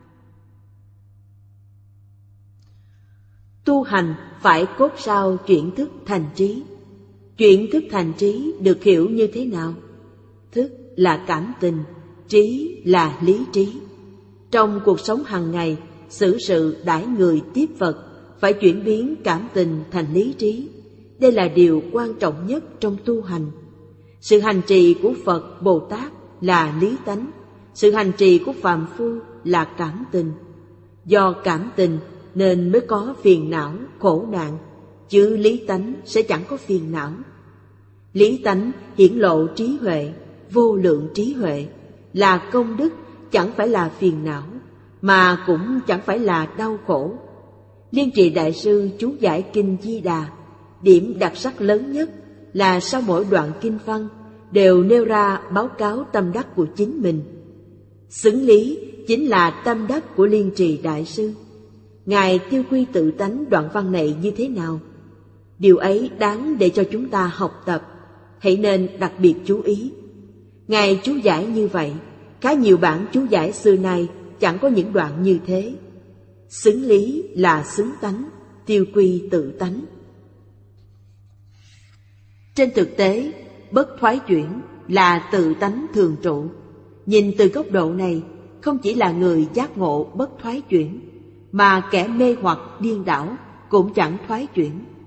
Tu hành phải cốt sao chuyển thức thành trí. Chuyển thức thành trí được hiểu như thế nào? Thức là cảm tình, trí là lý trí. Trong cuộc sống hàng ngày, xử sự đãi người tiếp vật phải chuyển biến cảm tình thành lý trí. Đây là điều quan trọng nhất trong tu hành. Sự hành trì của Phật, Bồ Tát là lý tánh, sự hành trì của phàm phu là cảm tình. Do cảm tình nên mới có phiền não, khổ nạn, chứ lý tánh sẽ chẳng có phiền não. Lý tánh hiển lộ trí huệ, vô lượng trí huệ, là công đức, chẳng phải là phiền não, mà cũng chẳng phải là đau khổ. Liên Trì Đại Sư chú giải Kinh Di Đà, điểm đặc sắc lớn nhất là sau mỗi đoạn kinh văn đều nêu ra báo cáo tâm đắc của chính mình. Xứng lý chính là tâm đắc của Liên Trì Đại Sư. Ngài tiêu quy tự tánh đoạn văn này như thế nào? Điều ấy đáng để cho chúng ta học tập, hãy nên đặc biệt chú ý. Ngài chú giải như vậy, khá nhiều bản chú giải xưa nay chẳng có những đoạn như thế. Xứng lý là xứng tánh, tiêu quy tự tánh. Trên thực tế, bất thoái chuyển là tự tánh thường trụ. Nhìn từ góc độ này, không chỉ là người giác ngộ bất thoái chuyển, mà kẻ mê hoặc điên đảo cũng chẳng thoái chuyển.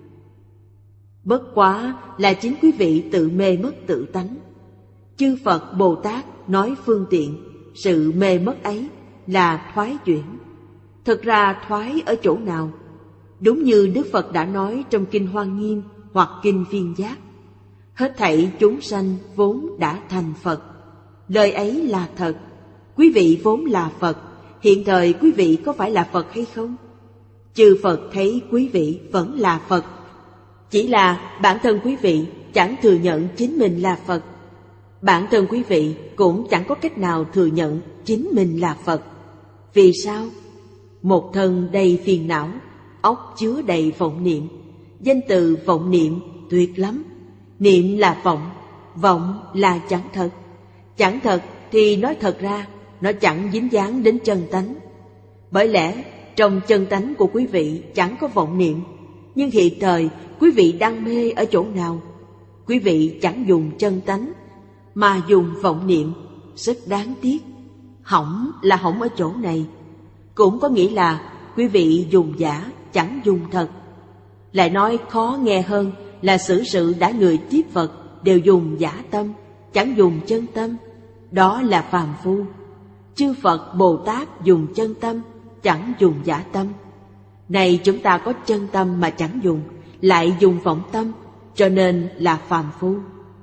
Bất quá là chính quý vị tự mê mất tự tánh. Chư Phật Bồ Tát nói phương tiện, sự mê mất ấy là thoái chuyển. Thực ra thoái ở chỗ nào? Đúng như Đức Phật đã nói trong Kinh Hoa Nghiêm hoặc Kinh Viên Giác: hết thảy chúng sanh vốn đã thành Phật. Lời ấy là thật. Quý vị vốn là Phật. Hiện thời quý vị có phải là Phật hay không? Chư Phật thấy quý vị vẫn là Phật. Chỉ là bản thân quý vị chẳng thừa nhận chính mình là Phật. Bản thân quý vị cũng chẳng có cách nào thừa nhận chính mình là Phật. Vì sao? Một thân đầy phiền não, óc chứa đầy vọng niệm. Danh từ vọng niệm tuyệt lắm. Niệm là vọng, vọng là chẳng thật. Chẳng thật thì nói thật ra, nó chẳng dính dáng đến chân tánh. Bởi lẽ trong chân tánh của quý vị chẳng có vọng niệm. Nhưng hiện thời quý vị đang mê ở chỗ nào? Quý vị chẳng dùng chân tánh mà dùng vọng niệm, rất đáng tiếc. Hỏng là hỏng ở chỗ này. Cũng có nghĩa là quý vị dùng giả, chẳng dùng thật. Lại nói khó nghe hơn là xử sự đã người tiếp Phật đều dùng giả tâm, chẳng dùng chân tâm. Đó là phàm phu. Chư Phật Bồ Tát dùng chân tâm, chẳng dùng giả tâm. Này chúng ta có chân tâm mà chẳng dùng, lại dùng vọng tâm, cho nên là phàm phu.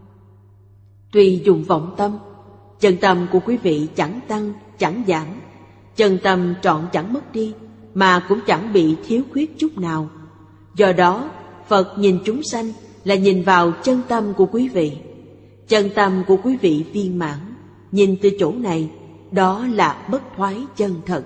Tuy dùng vọng tâm, chân tâm của quý vị chẳng tăng, chẳng giảm. Chân tâm trọn chẳng mất đi, mà cũng chẳng bị thiếu khuyết chút nào. Do đó, Phật nhìn chúng sanh là nhìn vào chân tâm của quý vị. Chân tâm của quý vị viên mãn, nhìn từ chỗ này, đó là bất thoái chân thật.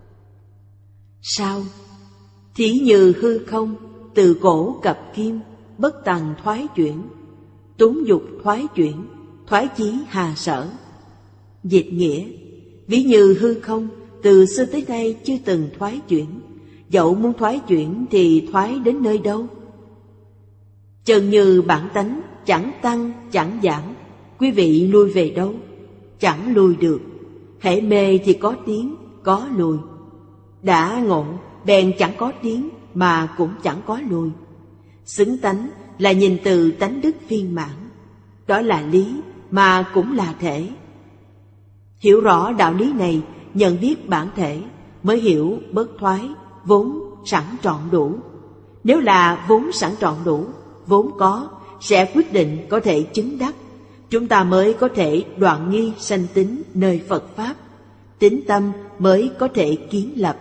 Sao? Thí như hư không, từ cổ cập kim, bất tằng thoái chuyển, túng dục thoái chuyển, thoái chí hà sở. Dịch nghĩa, ví như hư không, từ xưa tới nay chưa từng thoái chuyển, dẫu muốn thoái chuyển thì thoái đến nơi đâu? Chân như bản tánh, chẳng tăng, chẳng giảm, quý vị lui về đâu? Chẳng lui được. Hễ mê thì có tiến, có lùi. Đã ngộ, bèn chẳng có tiến, mà cũng chẳng có lùi. Xứng tánh là nhìn từ tánh đức viên mãn. Đó là lý, mà cũng là thể. Hiểu rõ đạo lý này, nhận biết bản thể, mới hiểu bất thoái, vốn sẵn trọn đủ. Nếu là vốn sẵn trọn đủ, vốn có, sẽ quyết định có thể chứng đắc. Chúng ta mới có thể đoạn nghi sanh tính nơi Phật Pháp. Tín tâm mới có thể kiến lập.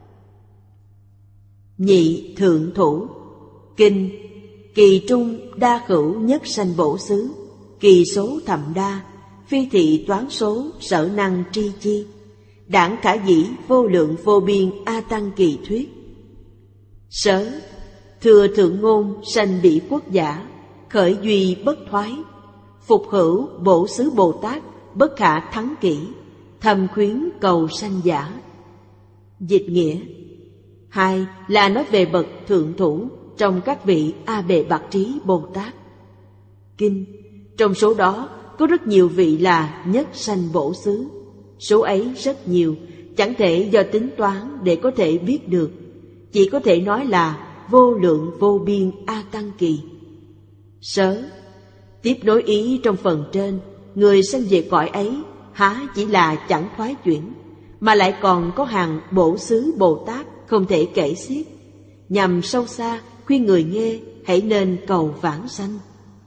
Nhị thượng thủ. Kinh. Kỳ trung đa khửu nhất sanh bổ xứ, kỳ số thậm đa, phi thị toán số sở năng tri chi, đảng khả dĩ vô lượng vô biên a tăng kỳ thuyết. Sớ, thừa thượng ngôn sanh bỉ quốc giả, khởi duy bất thoái, phục hữu bổ xứ Bồ Tát bất khả thắng kỷ, thầm khuyến cầu sanh giả. Dịch nghĩa. Hai là nói về bậc thượng thủ trong các vị A Bệ Bạc Trí Bồ Tát. Kinh. Trong số đó có rất nhiều vị là nhất sanh bổ xứ. Số ấy rất nhiều, chẳng thể do tính toán để có thể biết được. Chỉ có thể nói là vô lượng vô biên A Tăng Kỳ. Sớ. Tiếp nối ý trong phần trên, người sanh về cõi ấy há chỉ là chẳng thoái chuyển, mà lại còn có hàng bổ xứ Bồ Tát không thể kể xiết, nhằm sâu xa khuyên người nghe hãy nên cầu vãng sanh.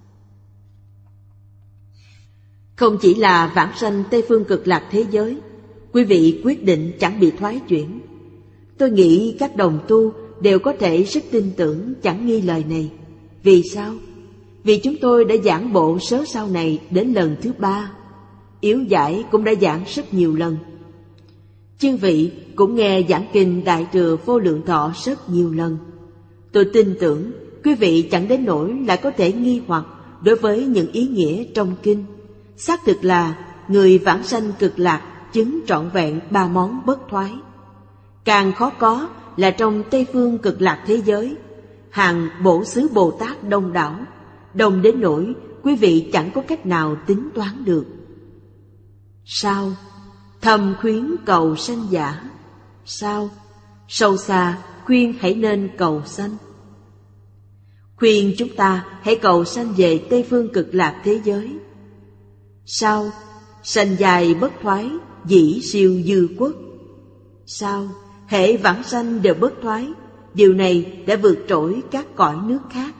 Không chỉ là vãng sanh Tây phương cực lạc thế giới, quý vị quyết định chẳng bị thoái chuyển. Tôi nghĩ các đồng tu đều có thể rất tin tưởng chẳng nghi lời này. Vì sao? Vì chúng tôi đã giảng bộ sớ sau này đến lần thứ 3, yếu giải cũng đã giảng rất nhiều lần. Chư vị cũng nghe giảng kinh Đại Thừa Vô Lượng Thọ rất nhiều lần. Tôi tin tưởng quý vị chẳng đến nỗi lại có thể nghi hoặc đối với những ý nghĩa trong kinh. Xác thực là người vãng sanh cực lạc chứng trọn vẹn 3 món bất thoái. Càng khó có là trong Tây phương cực lạc thế giới, hàng bổ xứ Bồ Tát đông đảo, đông đến nỗi quý vị chẳng có cách nào tính toán được. Sao? Thầm khuyến cầu sanh giả. Sao? Sâu xa khuyên hãy nên cầu sanh. Khuyên chúng ta hãy cầu sanh về Tây phương cực lạc thế giới. Sao? Sanh dài bất thoái, dĩ siêu dư quốc. Sao? Hễ vãng sanh đều bất thoái, điều này đã vượt trội các cõi nước khác.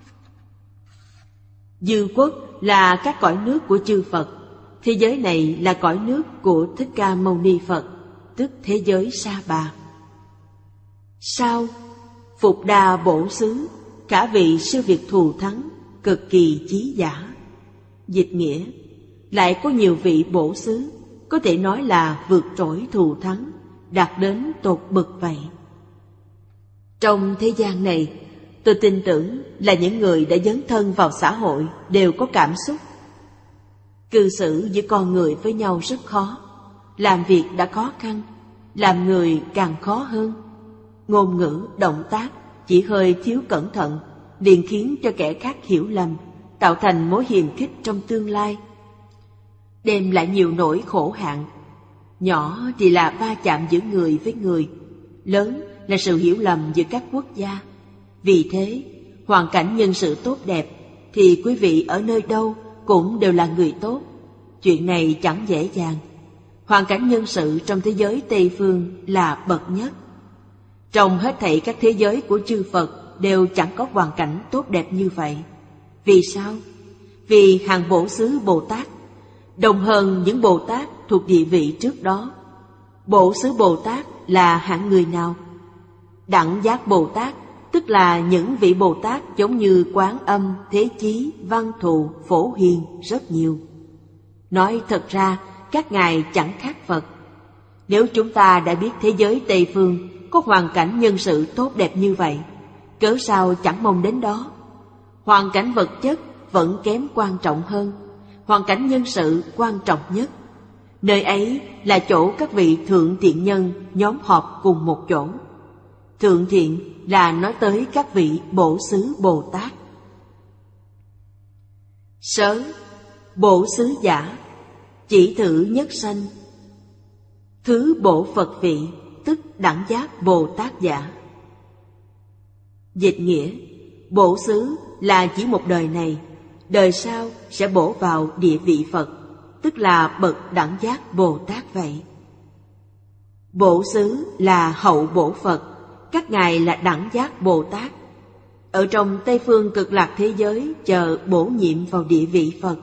Dư quốc là các cõi nước của chư Phật. Thế giới này là cõi nước của Thích Ca Mâu Ni Phật, tức thế giới Sa Bà. Sao? Phục đà bổ xứ, cả vị siêu việt thù thắng, cực kỳ chí giả. Dịch nghĩa, lại có nhiều vị bổ xứ, có thể nói là vượt trội thù thắng, đạt đến tột bậc vậy. Trong thế gian này, tôi tin tưởng là những người đã dấn thân vào xã hội đều có cảm xúc. Cư xử giữa con người với nhau rất khó, làm việc đã khó khăn, làm người càng khó hơn. Ngôn ngữ, động tác chỉ hơi thiếu cẩn thận liền khiến cho kẻ khác hiểu lầm, tạo thành mối hiềm khích trong tương lai, đem lại nhiều nỗi khổ hạn. Nhỏ thì là va chạm giữa người với người, lớn là sự hiểu lầm giữa các quốc gia. Vì thế, hoàn cảnh nhân sự tốt đẹp thì quý vị ở nơi đâu cũng đều là người tốt. Chuyện này chẳng dễ dàng. Hoàn cảnh nhân sự trong thế giới Tây phương là bậc nhất. Trong hết thảy các thế giới của chư Phật đều chẳng có hoàn cảnh tốt đẹp như vậy. Vì sao? Vì hàng bổ xứ Bồ Tát đồng hơn những Bồ Tát thuộc địa vị trước đó. Bổ xứ Bồ Tát là hạng người nào? Đẳng giác Bồ Tát tức là những vị Bồ Tát giống như Quán Âm, Thế Chí, Văn Thù, Phổ Hiền rất nhiều. Nói thật ra, các ngài chẳng khác Phật. Nếu chúng ta đã biết thế giới Tây Phương có hoàn cảnh nhân sự tốt đẹp như vậy, cớ sao chẳng mong đến đó? Hoàn cảnh vật chất vẫn kém quan trọng hơn, hoàn cảnh nhân sự quan trọng nhất. Nơi ấy là chỗ các vị thượng thiện nhân nhóm họp cùng một chỗ. Thượng thiện là nói tới các vị bổ xứ Bồ Tát. Sớ, bổ xứ giả, chỉ thử nhất sanh. Thứ bổ Phật vị, tức đẳng giác Bồ Tát giả. Dịch nghĩa, bổ xứ là chỉ một đời này, đời sau sẽ bổ vào địa vị Phật, tức là bậc đẳng giác Bồ Tát vậy. Bổ xứ là hậu bổ Phật, các ngài là đẳng giác Bồ Tát. Ở trong Tây Phương Cực Lạc thế giới chờ bổ nhiệm vào địa vị Phật.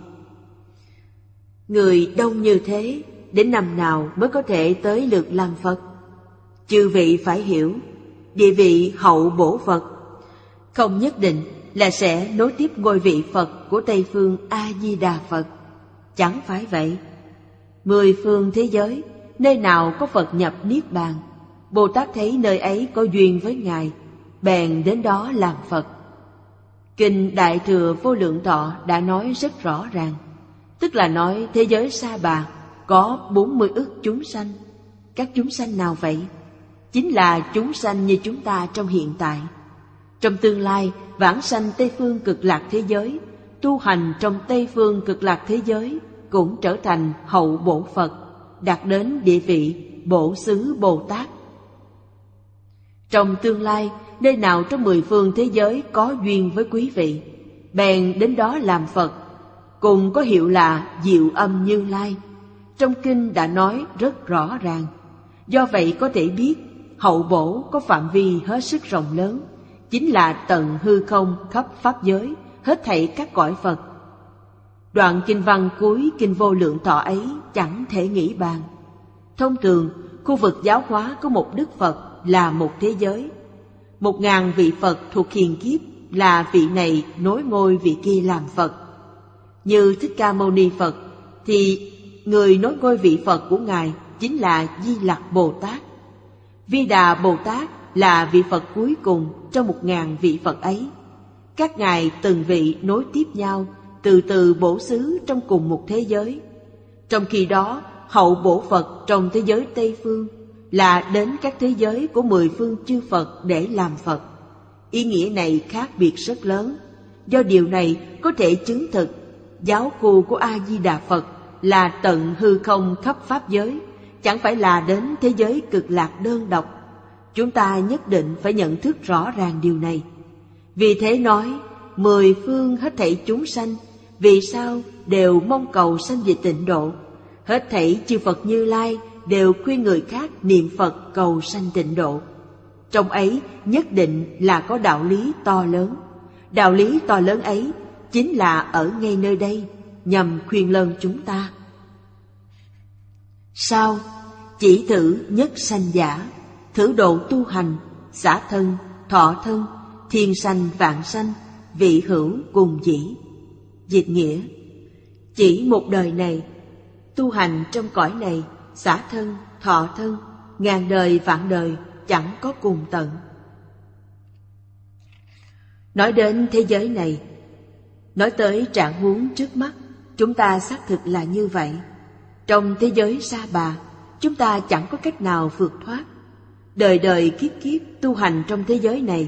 Người đông như thế, đến năm nào mới có thể tới lượt làm Phật? Chư vị phải hiểu, địa vị hậu bổ Phật không nhất định là sẽ nối tiếp ngôi vị Phật của Tây Phương A-di-đà Phật. Chẳng phải vậy. 10 phương thế giới, nơi nào có Phật nhập Niết Bàn, Bồ Tát thấy nơi ấy có duyên với Ngài, bèn đến đó làm Phật. Kinh Đại Thừa Vô Lượng Thọ đã nói rất rõ ràng, tức là nói thế giới Sa Bà có 40 ức chúng sanh. Các chúng sanh nào vậy? Chính là chúng sanh như chúng ta trong hiện tại. Trong tương lai, vãng sanh Tây Phương Cực Lạc thế giới, tu hành trong Tây Phương Cực Lạc thế giới cũng trở thành hậu bổ Phật, đạt đến địa vị bổ xứ Bồ Tát. Trong tương lai, nơi nào trong 10 phương thế giới có duyên với quý vị, bèn đến đó làm Phật, cùng có hiệu là Diệu Âm Như Lai. Trong kinh đã nói rất rõ ràng. Do vậy có thể biết hậu bổ có phạm vi hết sức rộng lớn, chính là tận hư không khắp pháp giới, hết thảy các cõi Phật. Đoạn kinh văn cuối kinh Vô Lượng Thọ ấy chẳng thể nghĩ bàn. Thông thường, khu vực giáo hóa của một đức Phật là một thế giới. 1000 vị Phật thuộc hiền kiếp là vị này nối ngôi vị kia làm Phật. Như Thích Ca Mâu Ni Phật thì người nối ngôi vị Phật của Ngài chính là Di Lặc Bồ Tát. Vi Đà Bồ Tát là vị Phật cuối cùng trong 1000 vị Phật ấy. Các ngài từng vị nối tiếp nhau, từ từ bổ xứ trong cùng một thế giới. Trong khi đó, hậu bổ Phật trong thế giới Tây Phương là đến các thế giới của 10 phương chư Phật để làm Phật. Ý nghĩa này khác biệt rất lớn. Do điều này có thể chứng thực giáo khu của A-di-đà Phật là tận hư không khắp pháp giới, chẳng phải là đến thế giới Cực Lạc đơn độc. Chúng ta nhất định phải nhận thức rõ ràng điều này. Vì thế nói, 10 phương hết thảy chúng sanh, vì sao đều mong cầu sanh về tịnh độ. Hết thảy chư Phật Như Lai đều khuyên người khác niệm Phật cầu sanh tịnh độ. Trong ấy nhất định là có đạo lý to lớn. Đạo lý to lớn ấy chính là ở ngay nơi đây, nhằm khuyên lơn chúng ta. Sao? Chỉ thử nhất sanh giả, thử độ tu hành, xả thân, thọ thân, thiên sanh vạn sanh, vị hữu cùng dĩ. Dịch nghĩa, chỉ một đời này, tu hành trong cõi này, xả thân, thọ thân, ngàn đời vạn đời chẳng có cùng tận. Nói đến thế giới này, nói tới trạng huống trước mắt, chúng ta xác thực là như vậy. Trong thế giới Sa Bà, chúng ta chẳng có cách nào vượt thoát. Đời đời kiếp kiếp tu hành trong thế giới này.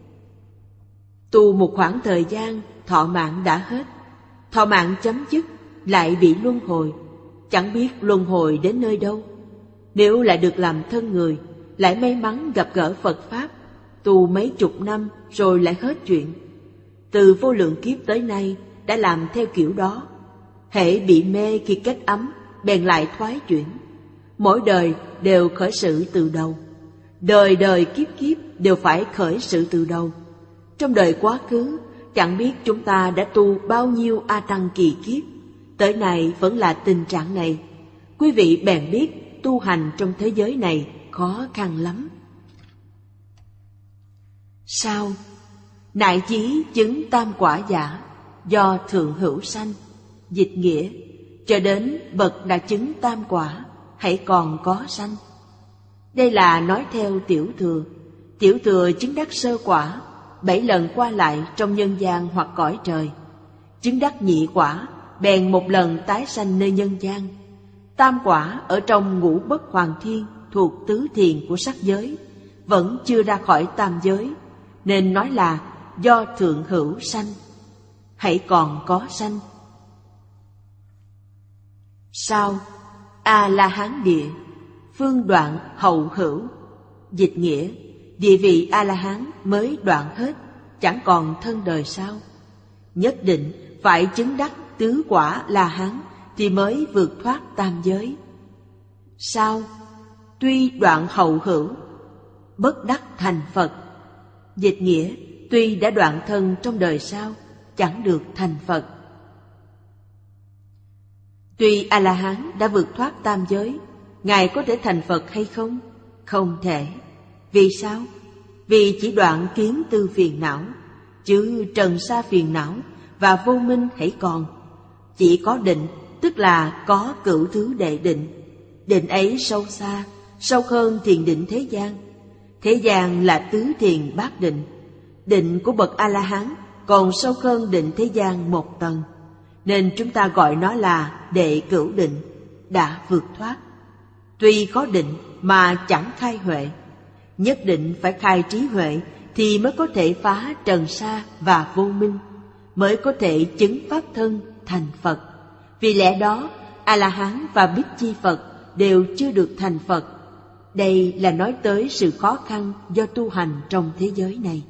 Tu một khoảng thời gian, thọ mạng đã hết. Thọ mạng chấm dứt, lại bị luân hồi. Chẳng biết luân hồi đến nơi đâu. Nếu lại được làm thân người, lại may mắn gặp gỡ Phật Pháp, tu mấy chục năm rồi lại hết chuyện. Từ vô lượng kiếp tới nay đã làm theo kiểu đó. Hễ bị mê khi kết ấm, bèn lại thoái chuyển. Mỗi đời đều khởi sự từ đầu. Đời đời kiếp kiếp đều phải khởi sự từ đầu. Trong đời quá khứ, chẳng biết chúng ta đã tu bao nhiêu A Tăng kỳ kiếp, tới nay vẫn là tình trạng này. Quý vị bèn biết tu hành trong thế giới này khó khăn lắm. Sao? Nại chí chứng tam quả giả, do thượng hữu sanh. Dịch nghĩa, cho đến bậc đã chứng tam quả, hãy còn có sanh. Đây là nói theo Tiểu Thừa. Tiểu Thừa chứng đắc sơ quả, 7 lần qua lại trong nhân gian hoặc cõi trời. Chứng đắc nhị quả, bèn một lần tái sanh nơi nhân gian. Tam quả ở trong ngũ bất hoàng thiên thuộc tứ thiền của sắc giới, vẫn chưa ra khỏi tam giới, nên nói là do thượng hữu sanh, hãy còn có sanh. Sao? A-la-hán địa, phương đoạn hậu hữu. Dịch nghĩa, địa vị A-la-hán mới đoạn hết, chẳng còn thân đời sau. Nhất định phải chứng đắc tứ quả La-hán thì mới vượt thoát tam giới. Sao? Tuy đoạn hậu hữu, bất đắc thành Phật. Dịch nghĩa, tuy đã đoạn thân trong đời sau, chẳng được thành Phật. Tuy A-la-hán đã vượt thoát tam giới, Ngài có thể thành Phật hay không? Không thể. Vì sao? Vì chỉ đoạn kiến tư phiền não, chứ trần sa phiền não và vô minh hãy còn. Chỉ có định, tức là có cửu thứ đệ định. Định ấy sâu xa, sâu hơn thiền định thế gian. Thế gian là tứ thiền bát định. Định của bậc A-la-hán còn sâu hơn định thế gian một tầng, nên chúng ta gọi nó là đệ cửu định, đã vượt thoát. Tuy có định mà chẳng khai huệ, nhất định phải khai trí huệ thì mới có thể phá trần sa và vô minh, mới có thể chứng pháp thân thành Phật. Vì lẽ đó, A-la-hán và Bích Chi Phật đều chưa được thành Phật. Đây là nói tới sự khó khăn do tu hành trong thế giới này.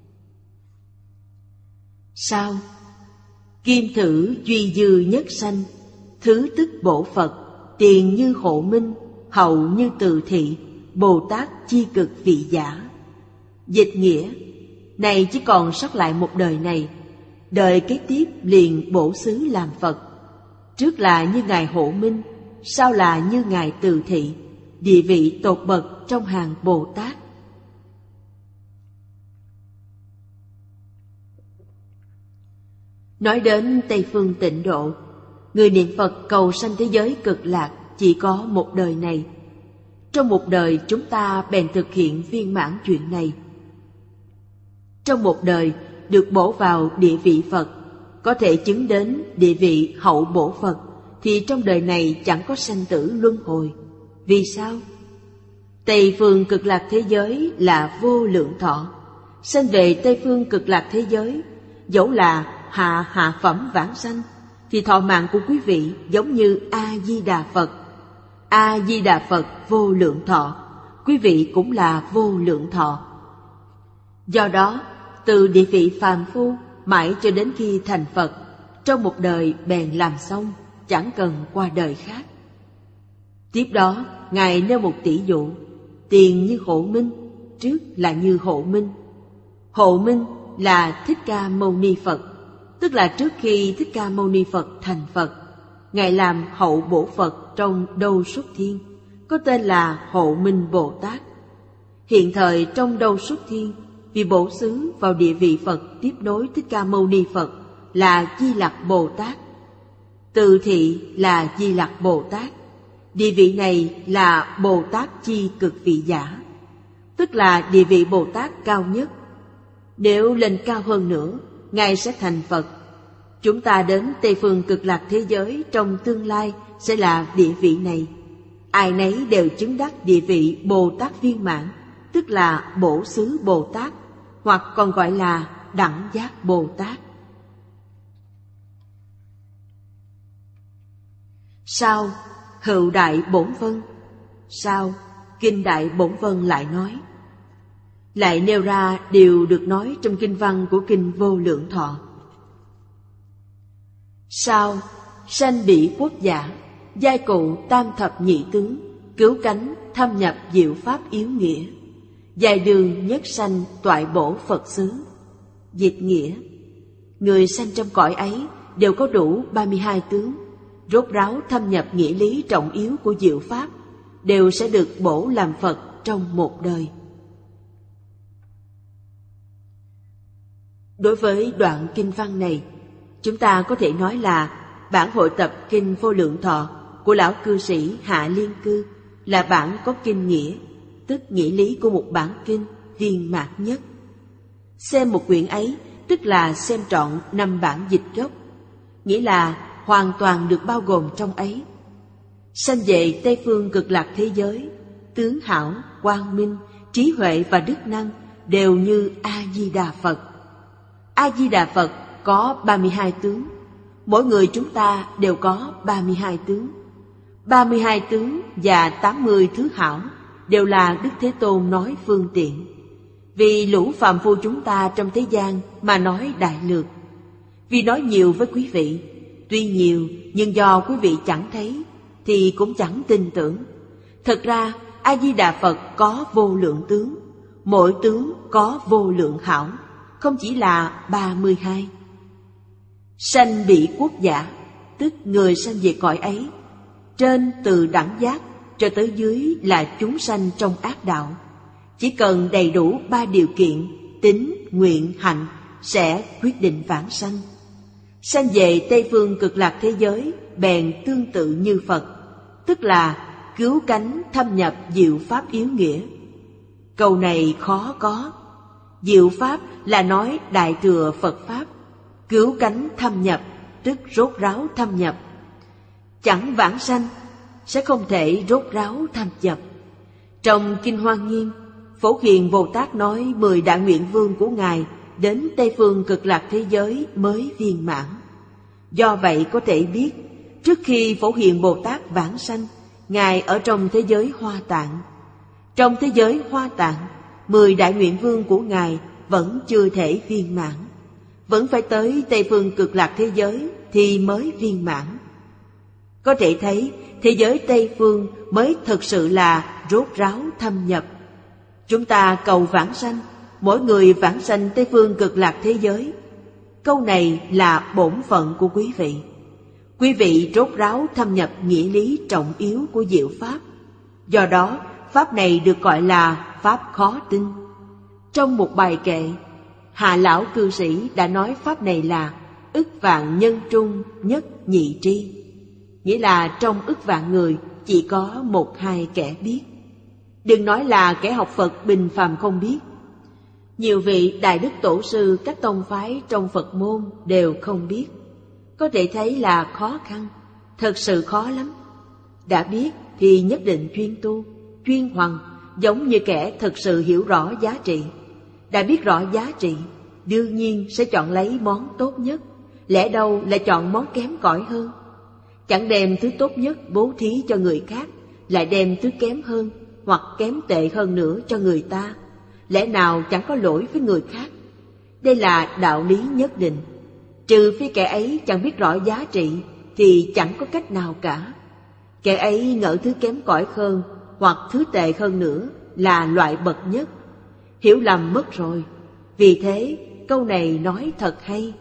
Sao? Kim thử duy dư nhất sanh, thứ tức bổ Phật, tiền như hộ minh, hậu như từ thị, Bồ Tát chi cực vị giả. Dịch nghĩa, này chỉ còn sót lại một đời này, đời kế tiếp liền bổ xứ làm Phật. Trước là như Ngài Hộ Minh, sau là như Ngài Từ Thị, địa vị tột bậc trong hàng Bồ Tát. Nói đến Tây Phương Tịnh Độ, người niệm Phật cầu sanh thế giới cực lạc chỉ có một đời này. Trong một đời chúng ta bèn thực hiện viên mãn chuyện này. Trong một đời được bổ vào địa vị Phật, có thể chứng đến địa vị hậu bổ Phật, thì trong đời này chẳng có sanh tử luân hồi. Vì sao? Tây phương cực lạc thế giới là vô lượng thọ. Sanh về Tây phương cực lạc thế giới, dẫu là hạ phẩm vãng sanh, thì thọ mạng của quý vị giống như A-di-đà Phật. A-di-đà Phật vô lượng thọ, quý vị cũng là vô lượng thọ. Do đó, từ địa vị phàm phu mãi cho đến khi thành Phật, trong một đời bèn làm xong, chẳng cần qua đời khác. Tiếp đó, Ngài nêu một tỷ dụ, tiền như hộ minh, trước là như hộ minh. Hộ minh là Thích Ca Mâu Ni Phật, tức là trước khi Thích Ca Mâu Ni Phật thành Phật, Ngài làm hậu bổ Phật trong Đâu Xuất Thiên, có tên là Hộ Minh Bồ Tát. Hiện thời trong Đâu Xuất Thiên, vì bổ xứ vào địa vị Phật tiếp nối Thích Ca Mâu Ni Phật là Di Lặc Bồ Tát. Từ thị là Di Lặc Bồ Tát. Địa vị này là Bồ Tát chi cực vị giả, tức là địa vị Bồ Tát cao nhất. Nếu lên cao hơn nữa, Ngài sẽ thành Phật. Chúng ta đến Tây phương cực lạc thế giới trong tương lai sẽ là địa vị này. Ai nấy đều chứng đắc địa vị Bồ Tát viên mãn, tức là bổ xứ Bồ Tát, hoặc còn gọi là đẳng giác Bồ Tát. Sao? Hữu Đại Bổn Vân. Sao? Kinh Đại Bổn Vân lại nói, lại nêu ra điều được nói trong kinh văn của kinh Vô Lượng Thọ. Sao? Sanh bỉ quốc giả, giai cụ tam thập nhị tướng, cứu cánh thâm nhập diệu pháp yếu nghĩa, giai đường nhất sanh toại bổ Phật xứ. Dịch nghĩa, người sanh trong cõi ấy đều có đủ 32 tướng, rốt ráo thâm nhập nghĩa lý trọng yếu của diệu pháp, đều sẽ được bổ làm Phật trong một đời. Đối với đoạn kinh văn này, chúng ta có thể nói là bản hội tập Kinh Vô Lượng Thọ của lão cư sĩ Hạ Liên Cư là bản có kinh nghĩa, tức nghĩa lý của một bản kinh viên mãn nhất. Xem một quyển ấy tức là xem trọn 5 bản dịch gốc, nghĩa là hoàn toàn được bao gồm trong ấy. Sanh về Tây Phương Cực Lạc thế giới, tướng hảo, quang minh, trí huệ và đức năng đều như A-di-đà Phật. A-di-đà Phật có 32 tướng, mỗi người chúng ta đều có 32 tướng. 32 tướng và 80 thứ hảo đều là Đức Thế Tôn nói phương tiện. Vì lũ phàm phu chúng ta trong thế gian mà nói đại lược. Vì nói nhiều với quý vị, tuy nhiều nhưng do quý vị chẳng thấy thì cũng chẳng tin tưởng. Thật ra A-di-đà Phật có vô lượng tướng, mỗi tướng có vô lượng hảo, không chỉ là 32. Sanh bị quốc giả, tức người sanh về cõi ấy, trên từ đẳng giác cho tới dưới là chúng sanh trong ác đạo. Chỉ cần đầy đủ 3 điều kiện tín, nguyện, hạnh sẽ quyết định vãng sanh. Sanh về Tây Phương Cực Lạc thế giới bèn tương tự như Phật, tức là cứu cánh thâm nhập diệu pháp yếu nghĩa. Câu này khó có. Diệu pháp là nói đại thừa Phật pháp, cứu cánh thâm nhập tức rốt ráo thâm nhập. Chẳng vãng sanh sẽ không thể rốt ráo thâm nhập. Trong Kinh Hoa Nghiêm, Phổ Hiền Bồ Tát nói 10 đại nguyện vương của Ngài đến Tây Phương Cực Lạc thế giới mới viên mãn. Do vậy có thể biết, trước khi Phổ Hiền Bồ Tát vãng sanh, Ngài ở trong thế giới Hoa Tạng. Trong thế giới Hoa Tạng, 10 đại nguyện vương của Ngài vẫn chưa thể viên mãn, vẫn phải tới Tây Phương Cực Lạc thế giới thì mới viên mãn. Có thể thấy thế giới Tây Phương mới thực sự là rốt ráo thâm nhập. Chúng ta cầu vãng sanh, mỗi người vãng sanh Tây Phương Cực Lạc thế giới. Câu này là bổn phận của quý vị. Quý vị rốt ráo thâm nhập nghĩa lý trọng yếu của diệu pháp. Do đó, pháp này được gọi là pháp khó tin. Trong một bài kệ, Hạ lão cư sĩ đã nói pháp này là ức vạn nhân trung nhất nhị tri, nghĩa là trong ức vạn người chỉ có 1-2 kẻ biết. Đừng nói là kẻ học Phật bình phàm không biết. Nhiều vị đại đức tổ sư các tông phái trong Phật môn đều không biết. Có thể thấy là khó khăn, thật sự khó lắm. Đã biết thì nhất định chuyên tu, chuyên hoằng, giống như kẻ thật sự hiểu rõ giá trị. Đã biết rõ giá trị, đương nhiên sẽ chọn lấy món tốt nhất, lẽ đâu lại chọn món kém cỏi hơn. Chẳng đem thứ tốt nhất bố thí cho người khác, lại đem thứ kém hơn hoặc kém tệ hơn nữa cho người ta. Lẽ nào chẳng có lỗi với người khác? Đây là đạo lý nhất định. Trừ phi kẻ ấy chẳng biết rõ giá trị thì chẳng có cách nào cả. Kẻ ấy ngỡ thứ kém cỏi hơn hoặc thứ tệ hơn nữa là loại bậc nhất. Hiểu lầm mất rồi. Vì thế câu này nói thật hay.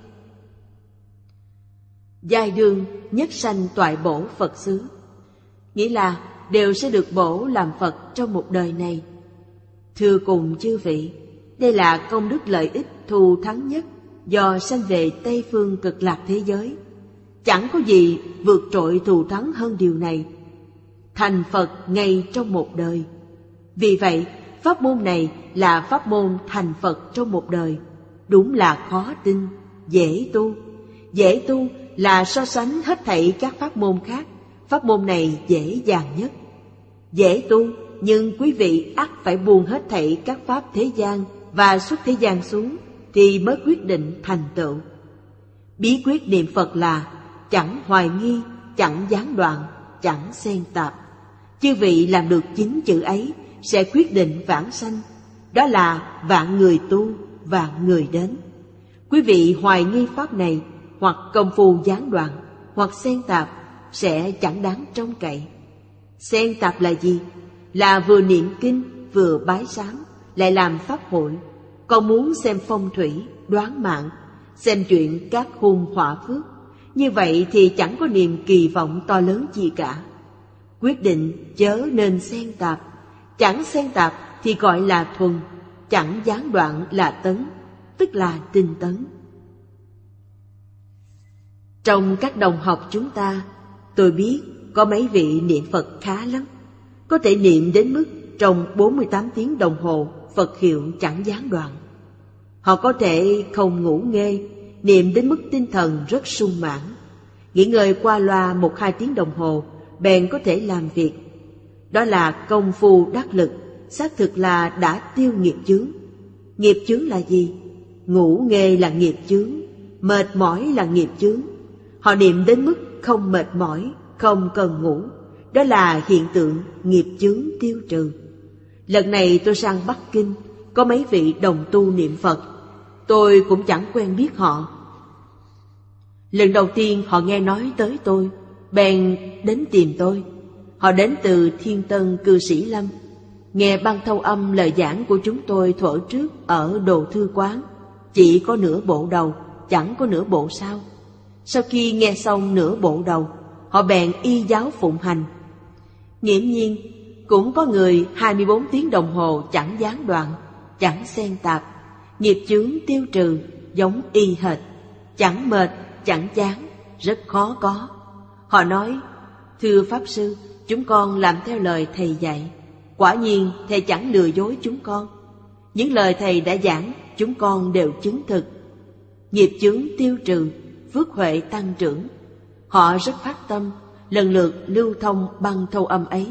Giai đương nhất sanh toại bổ Phật xứ, nghĩa là đều sẽ được bổ làm Phật trong một đời này. Thưa cùng chư vị, đây là công đức lợi ích thù thắng nhất do sanh về Tây Phương Cực Lạc thế giới. Chẳng có gì vượt trội thù thắng hơn điều này. Thành Phật ngay trong một đời. Vì vậy, pháp môn này là pháp môn thành Phật trong một đời. Đúng là khó tin, dễ tu. Dễ tu là so sánh hết thảy các pháp môn khác, pháp môn này dễ dàng nhất. Dễ tu, nhưng quý vị ắt phải buông hết thảy các pháp thế gian và xuất thế gian xuống thì mới quyết định thành tựu. Bí quyết niệm Phật là chẳng hoài nghi, chẳng gián đoạn, chẳng xen tạp. Chư vị làm được 9 chữ ấy sẽ quyết định vãng sanh. Đó là vạn người tu, vạn người đến. Quý vị hoài nghi pháp này, hoặc công phu gián đoạn, hoặc xen tạp, sẽ chẳng đáng trông cậy. Xen tạp là gì? Là vừa niệm kinh, vừa bái sám, lại làm pháp hội. Còn muốn xem phong thủy, đoán mạng, xem chuyện các hung họa phước. Như vậy thì chẳng có niềm kỳ vọng to lớn gì cả. Quyết định chớ nên xen tạp. Chẳng xen tạp thì gọi là thuần, chẳng gián đoạn là tấn. tức là tinh tấn. Trong các đồng học chúng ta, tôi biết có mấy vị niệm Phật khá lắm, có thể niệm đến mức trong 48 tiếng đồng hồ Phật hiệu chẳng gián đoạn. Họ có thể không ngủ nghê, niệm đến mức tinh thần rất sung mãn. Nghỉ ngơi qua loa 1-2 tiếng đồng hồ, bèn có thể làm việc. Đó là công phu đắc lực, xác thực là đã tiêu nghiệp chướng. Nghiệp chướng là gì? Ngủ nghê là nghiệp chướng, mệt mỏi là nghiệp chướng. Họ niệm đến mức không mệt mỏi, không cần ngủ. Đó là hiện tượng nghiệp chướng tiêu trừ. Lần này tôi sang Bắc Kinh, có mấy vị đồng tu niệm Phật. Tôi cũng chẳng quen biết họ. Lần đầu tiên họ nghe nói tới tôi, bèn đến tìm tôi. Họ đến từ Thiên Tân Cư Sĩ Lâm, nghe băng thâu âm lời giảng của chúng tôi thuở trước ở Đồ Thư Quán. Chỉ có nửa bộ đầu, chẳng có nửa bộ sau. Sau khi nghe xong nửa bộ đầu, họ bèn y giáo phụng hành. Nghiễm nhiên, cũng có người 24 tiếng đồng hồ chẳng gián đoạn, chẳng xen tạp, nghiệp chướng tiêu trừ, giống y hệt, chẳng mệt, chẳng chán, rất khó có. Họ nói, thưa Pháp Sư, chúng con làm theo lời Thầy dạy. Quả nhiên Thầy chẳng lừa dối chúng con. Những lời Thầy đã giảng, chúng con đều chứng thực. Nghiệp chướng tiêu trừ, phước huệ tăng trưởng. Họ rất phát tâm, lần lượt lưu thông băng thâu âm ấy.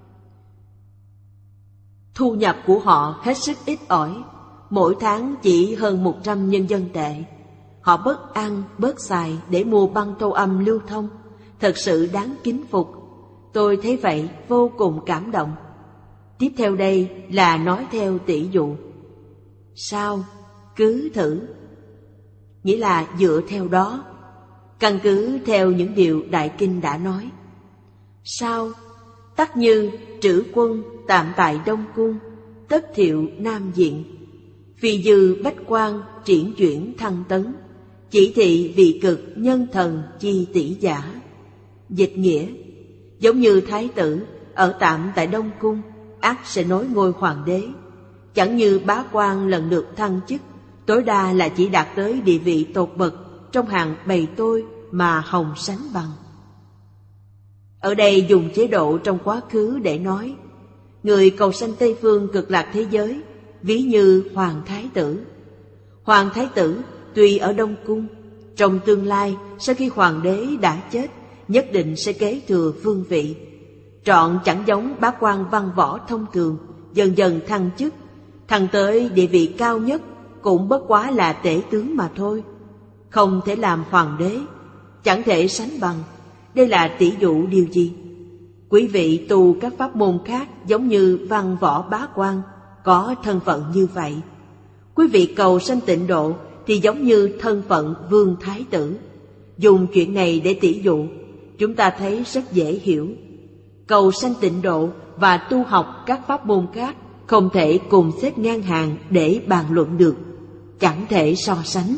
Thu nhập của họ hết sức ít ỏi, mỗi tháng chỉ hơn 100 nhân dân tệ. Họ bớt ăn, bớt xài để mua băng thâu âm lưu thông, thật sự đáng kính phục. Tôi thấy vậy vô cùng cảm động. Tiếp theo đây là nói theo tỷ dụ. Sao? Cứ thử. Nghĩa là dựa theo đó, căn cứ theo những điều Đại Kinh đã nói. Sao? Tắc như trữ quân tạm tại Đông Cung, tất thiệu Nam Diện. Vì dư bách quan triển chuyển thăng tấn, chỉ thị vị cực nhân thần chi tỷ giả. Dịch nghĩa, giống như thái tử ở tạm tại Đông Cung, ắt sẽ nối ngôi hoàng đế. Chẳng như bá quan lần lượt thăng chức, tối đa là chỉ đạt tới địa vị tột bậc trong hàng bầy tôi mà hòng sánh bằng. Ở đây dùng chế độ trong quá khứ để nói, người cầu sanh Tây Phương cực lạc thế giới, ví như Hoàng Thái Tử. Hoàng Thái Tử tuy ở Đông Cung, trong tương lai sau khi hoàng đế đã chết, nhất định sẽ kế thừa vương vị. Trọn chẳng giống bá quan văn võ thông thường, dần dần thăng chức, thăng tới địa vị cao nhất cũng bất quá là tể tướng mà thôi, không thể làm hoàng đế, chẳng thể sánh bằng. Đây là tỷ dụ điều gì? Quý vị tu các pháp môn khác giống như văn võ bá quan, có thân phận như vậy. Quý vị cầu sanh tịnh độ thì giống như thân phận vương thái tử. Dùng chuyện này để tỷ dụ, chúng ta thấy rất dễ hiểu. Cầu sanh tịnh độ và tu học các pháp môn khác không thể cùng xếp ngang hàng để bàn luận được, chẳng thể so sánh.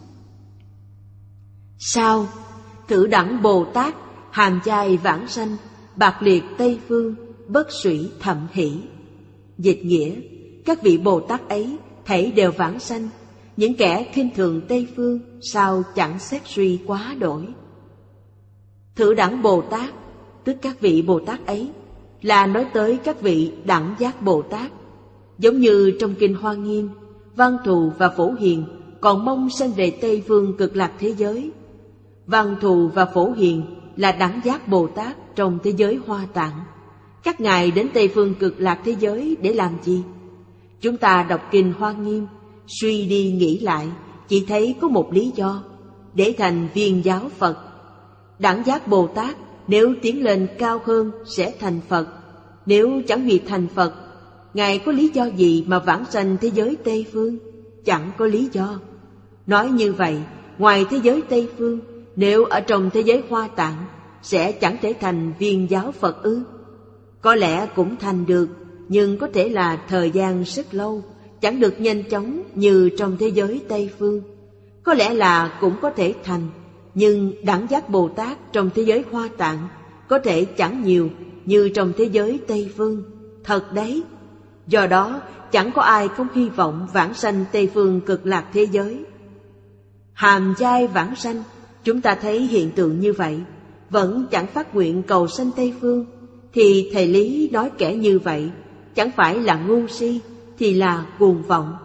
Sao? Thử đẳng Bồ Tát, hàm chai vãng sanh, bạc liệt Tây Phương, bất sủy thậm hỷ. Dịch nghĩa, các vị Bồ Tát ấy thảy đều vãng sanh, những kẻ khinh thường Tây Phương sao chẳng xét suy quá đổi. Thử đẳng Bồ Tát, tức các vị Bồ Tát ấy, là nói tới các vị đẳng giác Bồ Tát. Giống như trong Kinh Hoa Nghiêm, Văn Thù và Phổ Hiền còn mong sanh về Tây Phương cực lạc thế giới. Văn Thù và Phổ Hiền là đẳng giác Bồ Tát trong thế giới Hoa Tạng. Các ngài đến Tây Phương cực lạc thế giới để làm gì? Chúng ta đọc Kinh Hoa Nghiêm, suy đi nghĩ lại, chỉ thấy có một lý do, để thành viên giáo Phật. Đẳng giác Bồ Tát nếu tiến lên cao hơn sẽ thành Phật. Nếu chẳng vì thành Phật, ngài có lý do gì mà vãng sanh thế giới Tây Phương? Chẳng có lý do. Nói như vậy, ngoài thế giới Tây Phương, nếu ở trong thế giới Hoa Tạng, sẽ chẳng thể thành viên giáo Phật ư? Có lẽ cũng thành được, nhưng có thể là thời gian rất lâu, chẳng được nhanh chóng như trong thế giới Tây Phương. Có lẽ là cũng có thể thành, nhưng đẳng giác Bồ Tát trong thế giới Hoa Tạng có thể chẳng nhiều như trong thế giới Tây Phương. Thật đấy, Do đó, chẳng có ai không hy vọng vãng sanh Tây phương cực lạc thế giới. Hàm giai vãng sanh, chúng ta thấy hiện tượng như vậy, vẫn chẳng phát nguyện cầu sanh Tây phương, thì thầy Lý nói kẻ như vậy chẳng phải là ngu si, thì là cuồng vọng.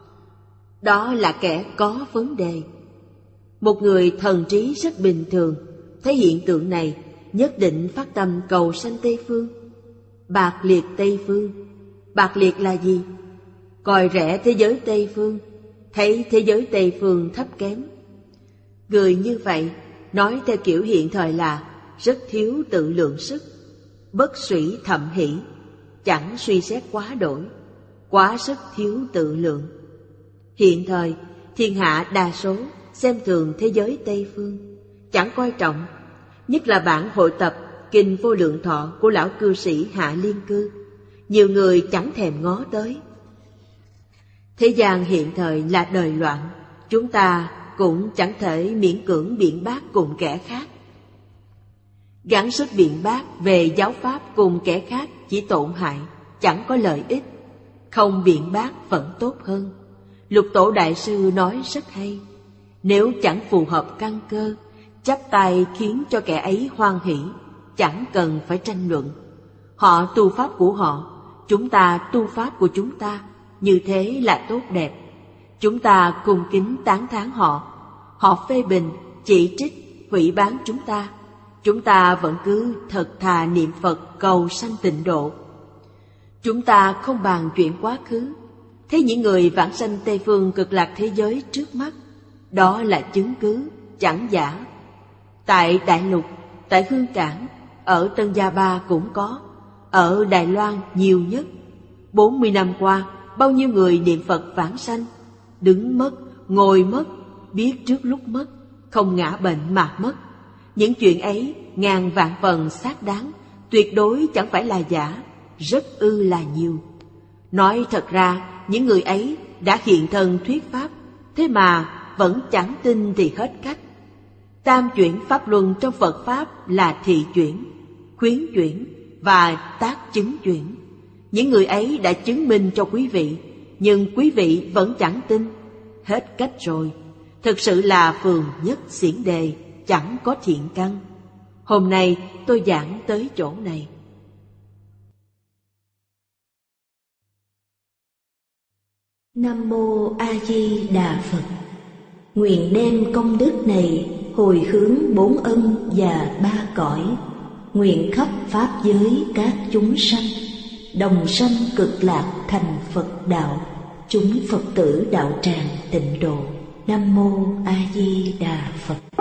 Đó là kẻ có vấn đề. Một người thần trí rất bình thường, thấy hiện tượng này, nhất định phát tâm cầu sanh Tây phương. Bạc liệt Tây phương. Bạc liệt là gì? Coi rẻ thế giới Tây phương, thấy thế giới Tây phương thấp kém. Người như vậy, nói theo kiểu hiện thời là rất thiếu tự lượng sức, bất suy thậm hỷ, chẳng suy xét quá đổi, quá sức thiếu tự lượng. Hiện thời, thiên hạ đa số xem thường thế giới Tây phương, chẳng coi trọng, nhất là bản hội tập Kinh Vô Lượng Thọ của lão cư sĩ Hạ Liên Cư, nhiều người chẳng thèm ngó tới. Thế gian hiện thời là đời loạn, chúng ta cũng chẳng thể miễn cưỡng biện bác cùng kẻ khác. Gắng sức biện bác về giáo pháp cùng kẻ khác chỉ tổn hại, chẳng có lợi ích. Không biện bác vẫn tốt hơn. Lục Tổ Đại Sư nói rất hay: nếu chẳng phù hợp căn cơ, chắp tay khiến cho kẻ ấy hoan hỷ, chẳng cần phải tranh luận. Họ tu pháp của họ, chúng ta tu pháp của chúng ta, như thế là tốt đẹp. Chúng ta cung kính tán thán họ, họ phê bình, chỉ trích, hủy báng chúng ta vẫn cứ thật thà niệm Phật cầu sanh tịnh độ. Chúng ta không bàn chuyện quá khứ, thấy những người vãng sanh Tây phương cực lạc thế giới trước mắt, đó là chứng cứ, chẳng giả. Tại Đại Lục, tại Hương Cảng, ở Tân Gia Ba cũng có, ở Đài Loan nhiều nhất. 40 năm qua, bao nhiêu người niệm Phật vãng sanh, đứng mất, ngồi mất, biết trước lúc mất, không ngã bệnh mà mất. Những chuyện ấy ngàn vạn phần xác đáng, tuyệt đối chẳng phải là giả, rất ư là nhiều. Nói thật ra, những người ấy đã hiện thân thuyết pháp, thế mà vẫn chẳng tin thì hết cách. Tam chuyển pháp luân trong Phật Pháp là thị chuyển, khuyến chuyển và tác chứng chuyển. Những người ấy đã chứng minh cho quý vị, nhưng quý vị vẫn chẳng tin. Hết cách rồi, thực sự là phường nhất xiển đề, chẳng có thiện căn. Hôm nay tôi giảng tới chỗ này. Nam Mô A Di Đà Phật. Nguyện đem công đức này hồi hướng 4 ân và 3 cõi, nguyện khắp pháp giới các chúng sanh đồng sanh cực lạc thành Phật đạo, chúng Phật tử đạo tràng tịnh độ. Nam Mô A Di Đà Phật.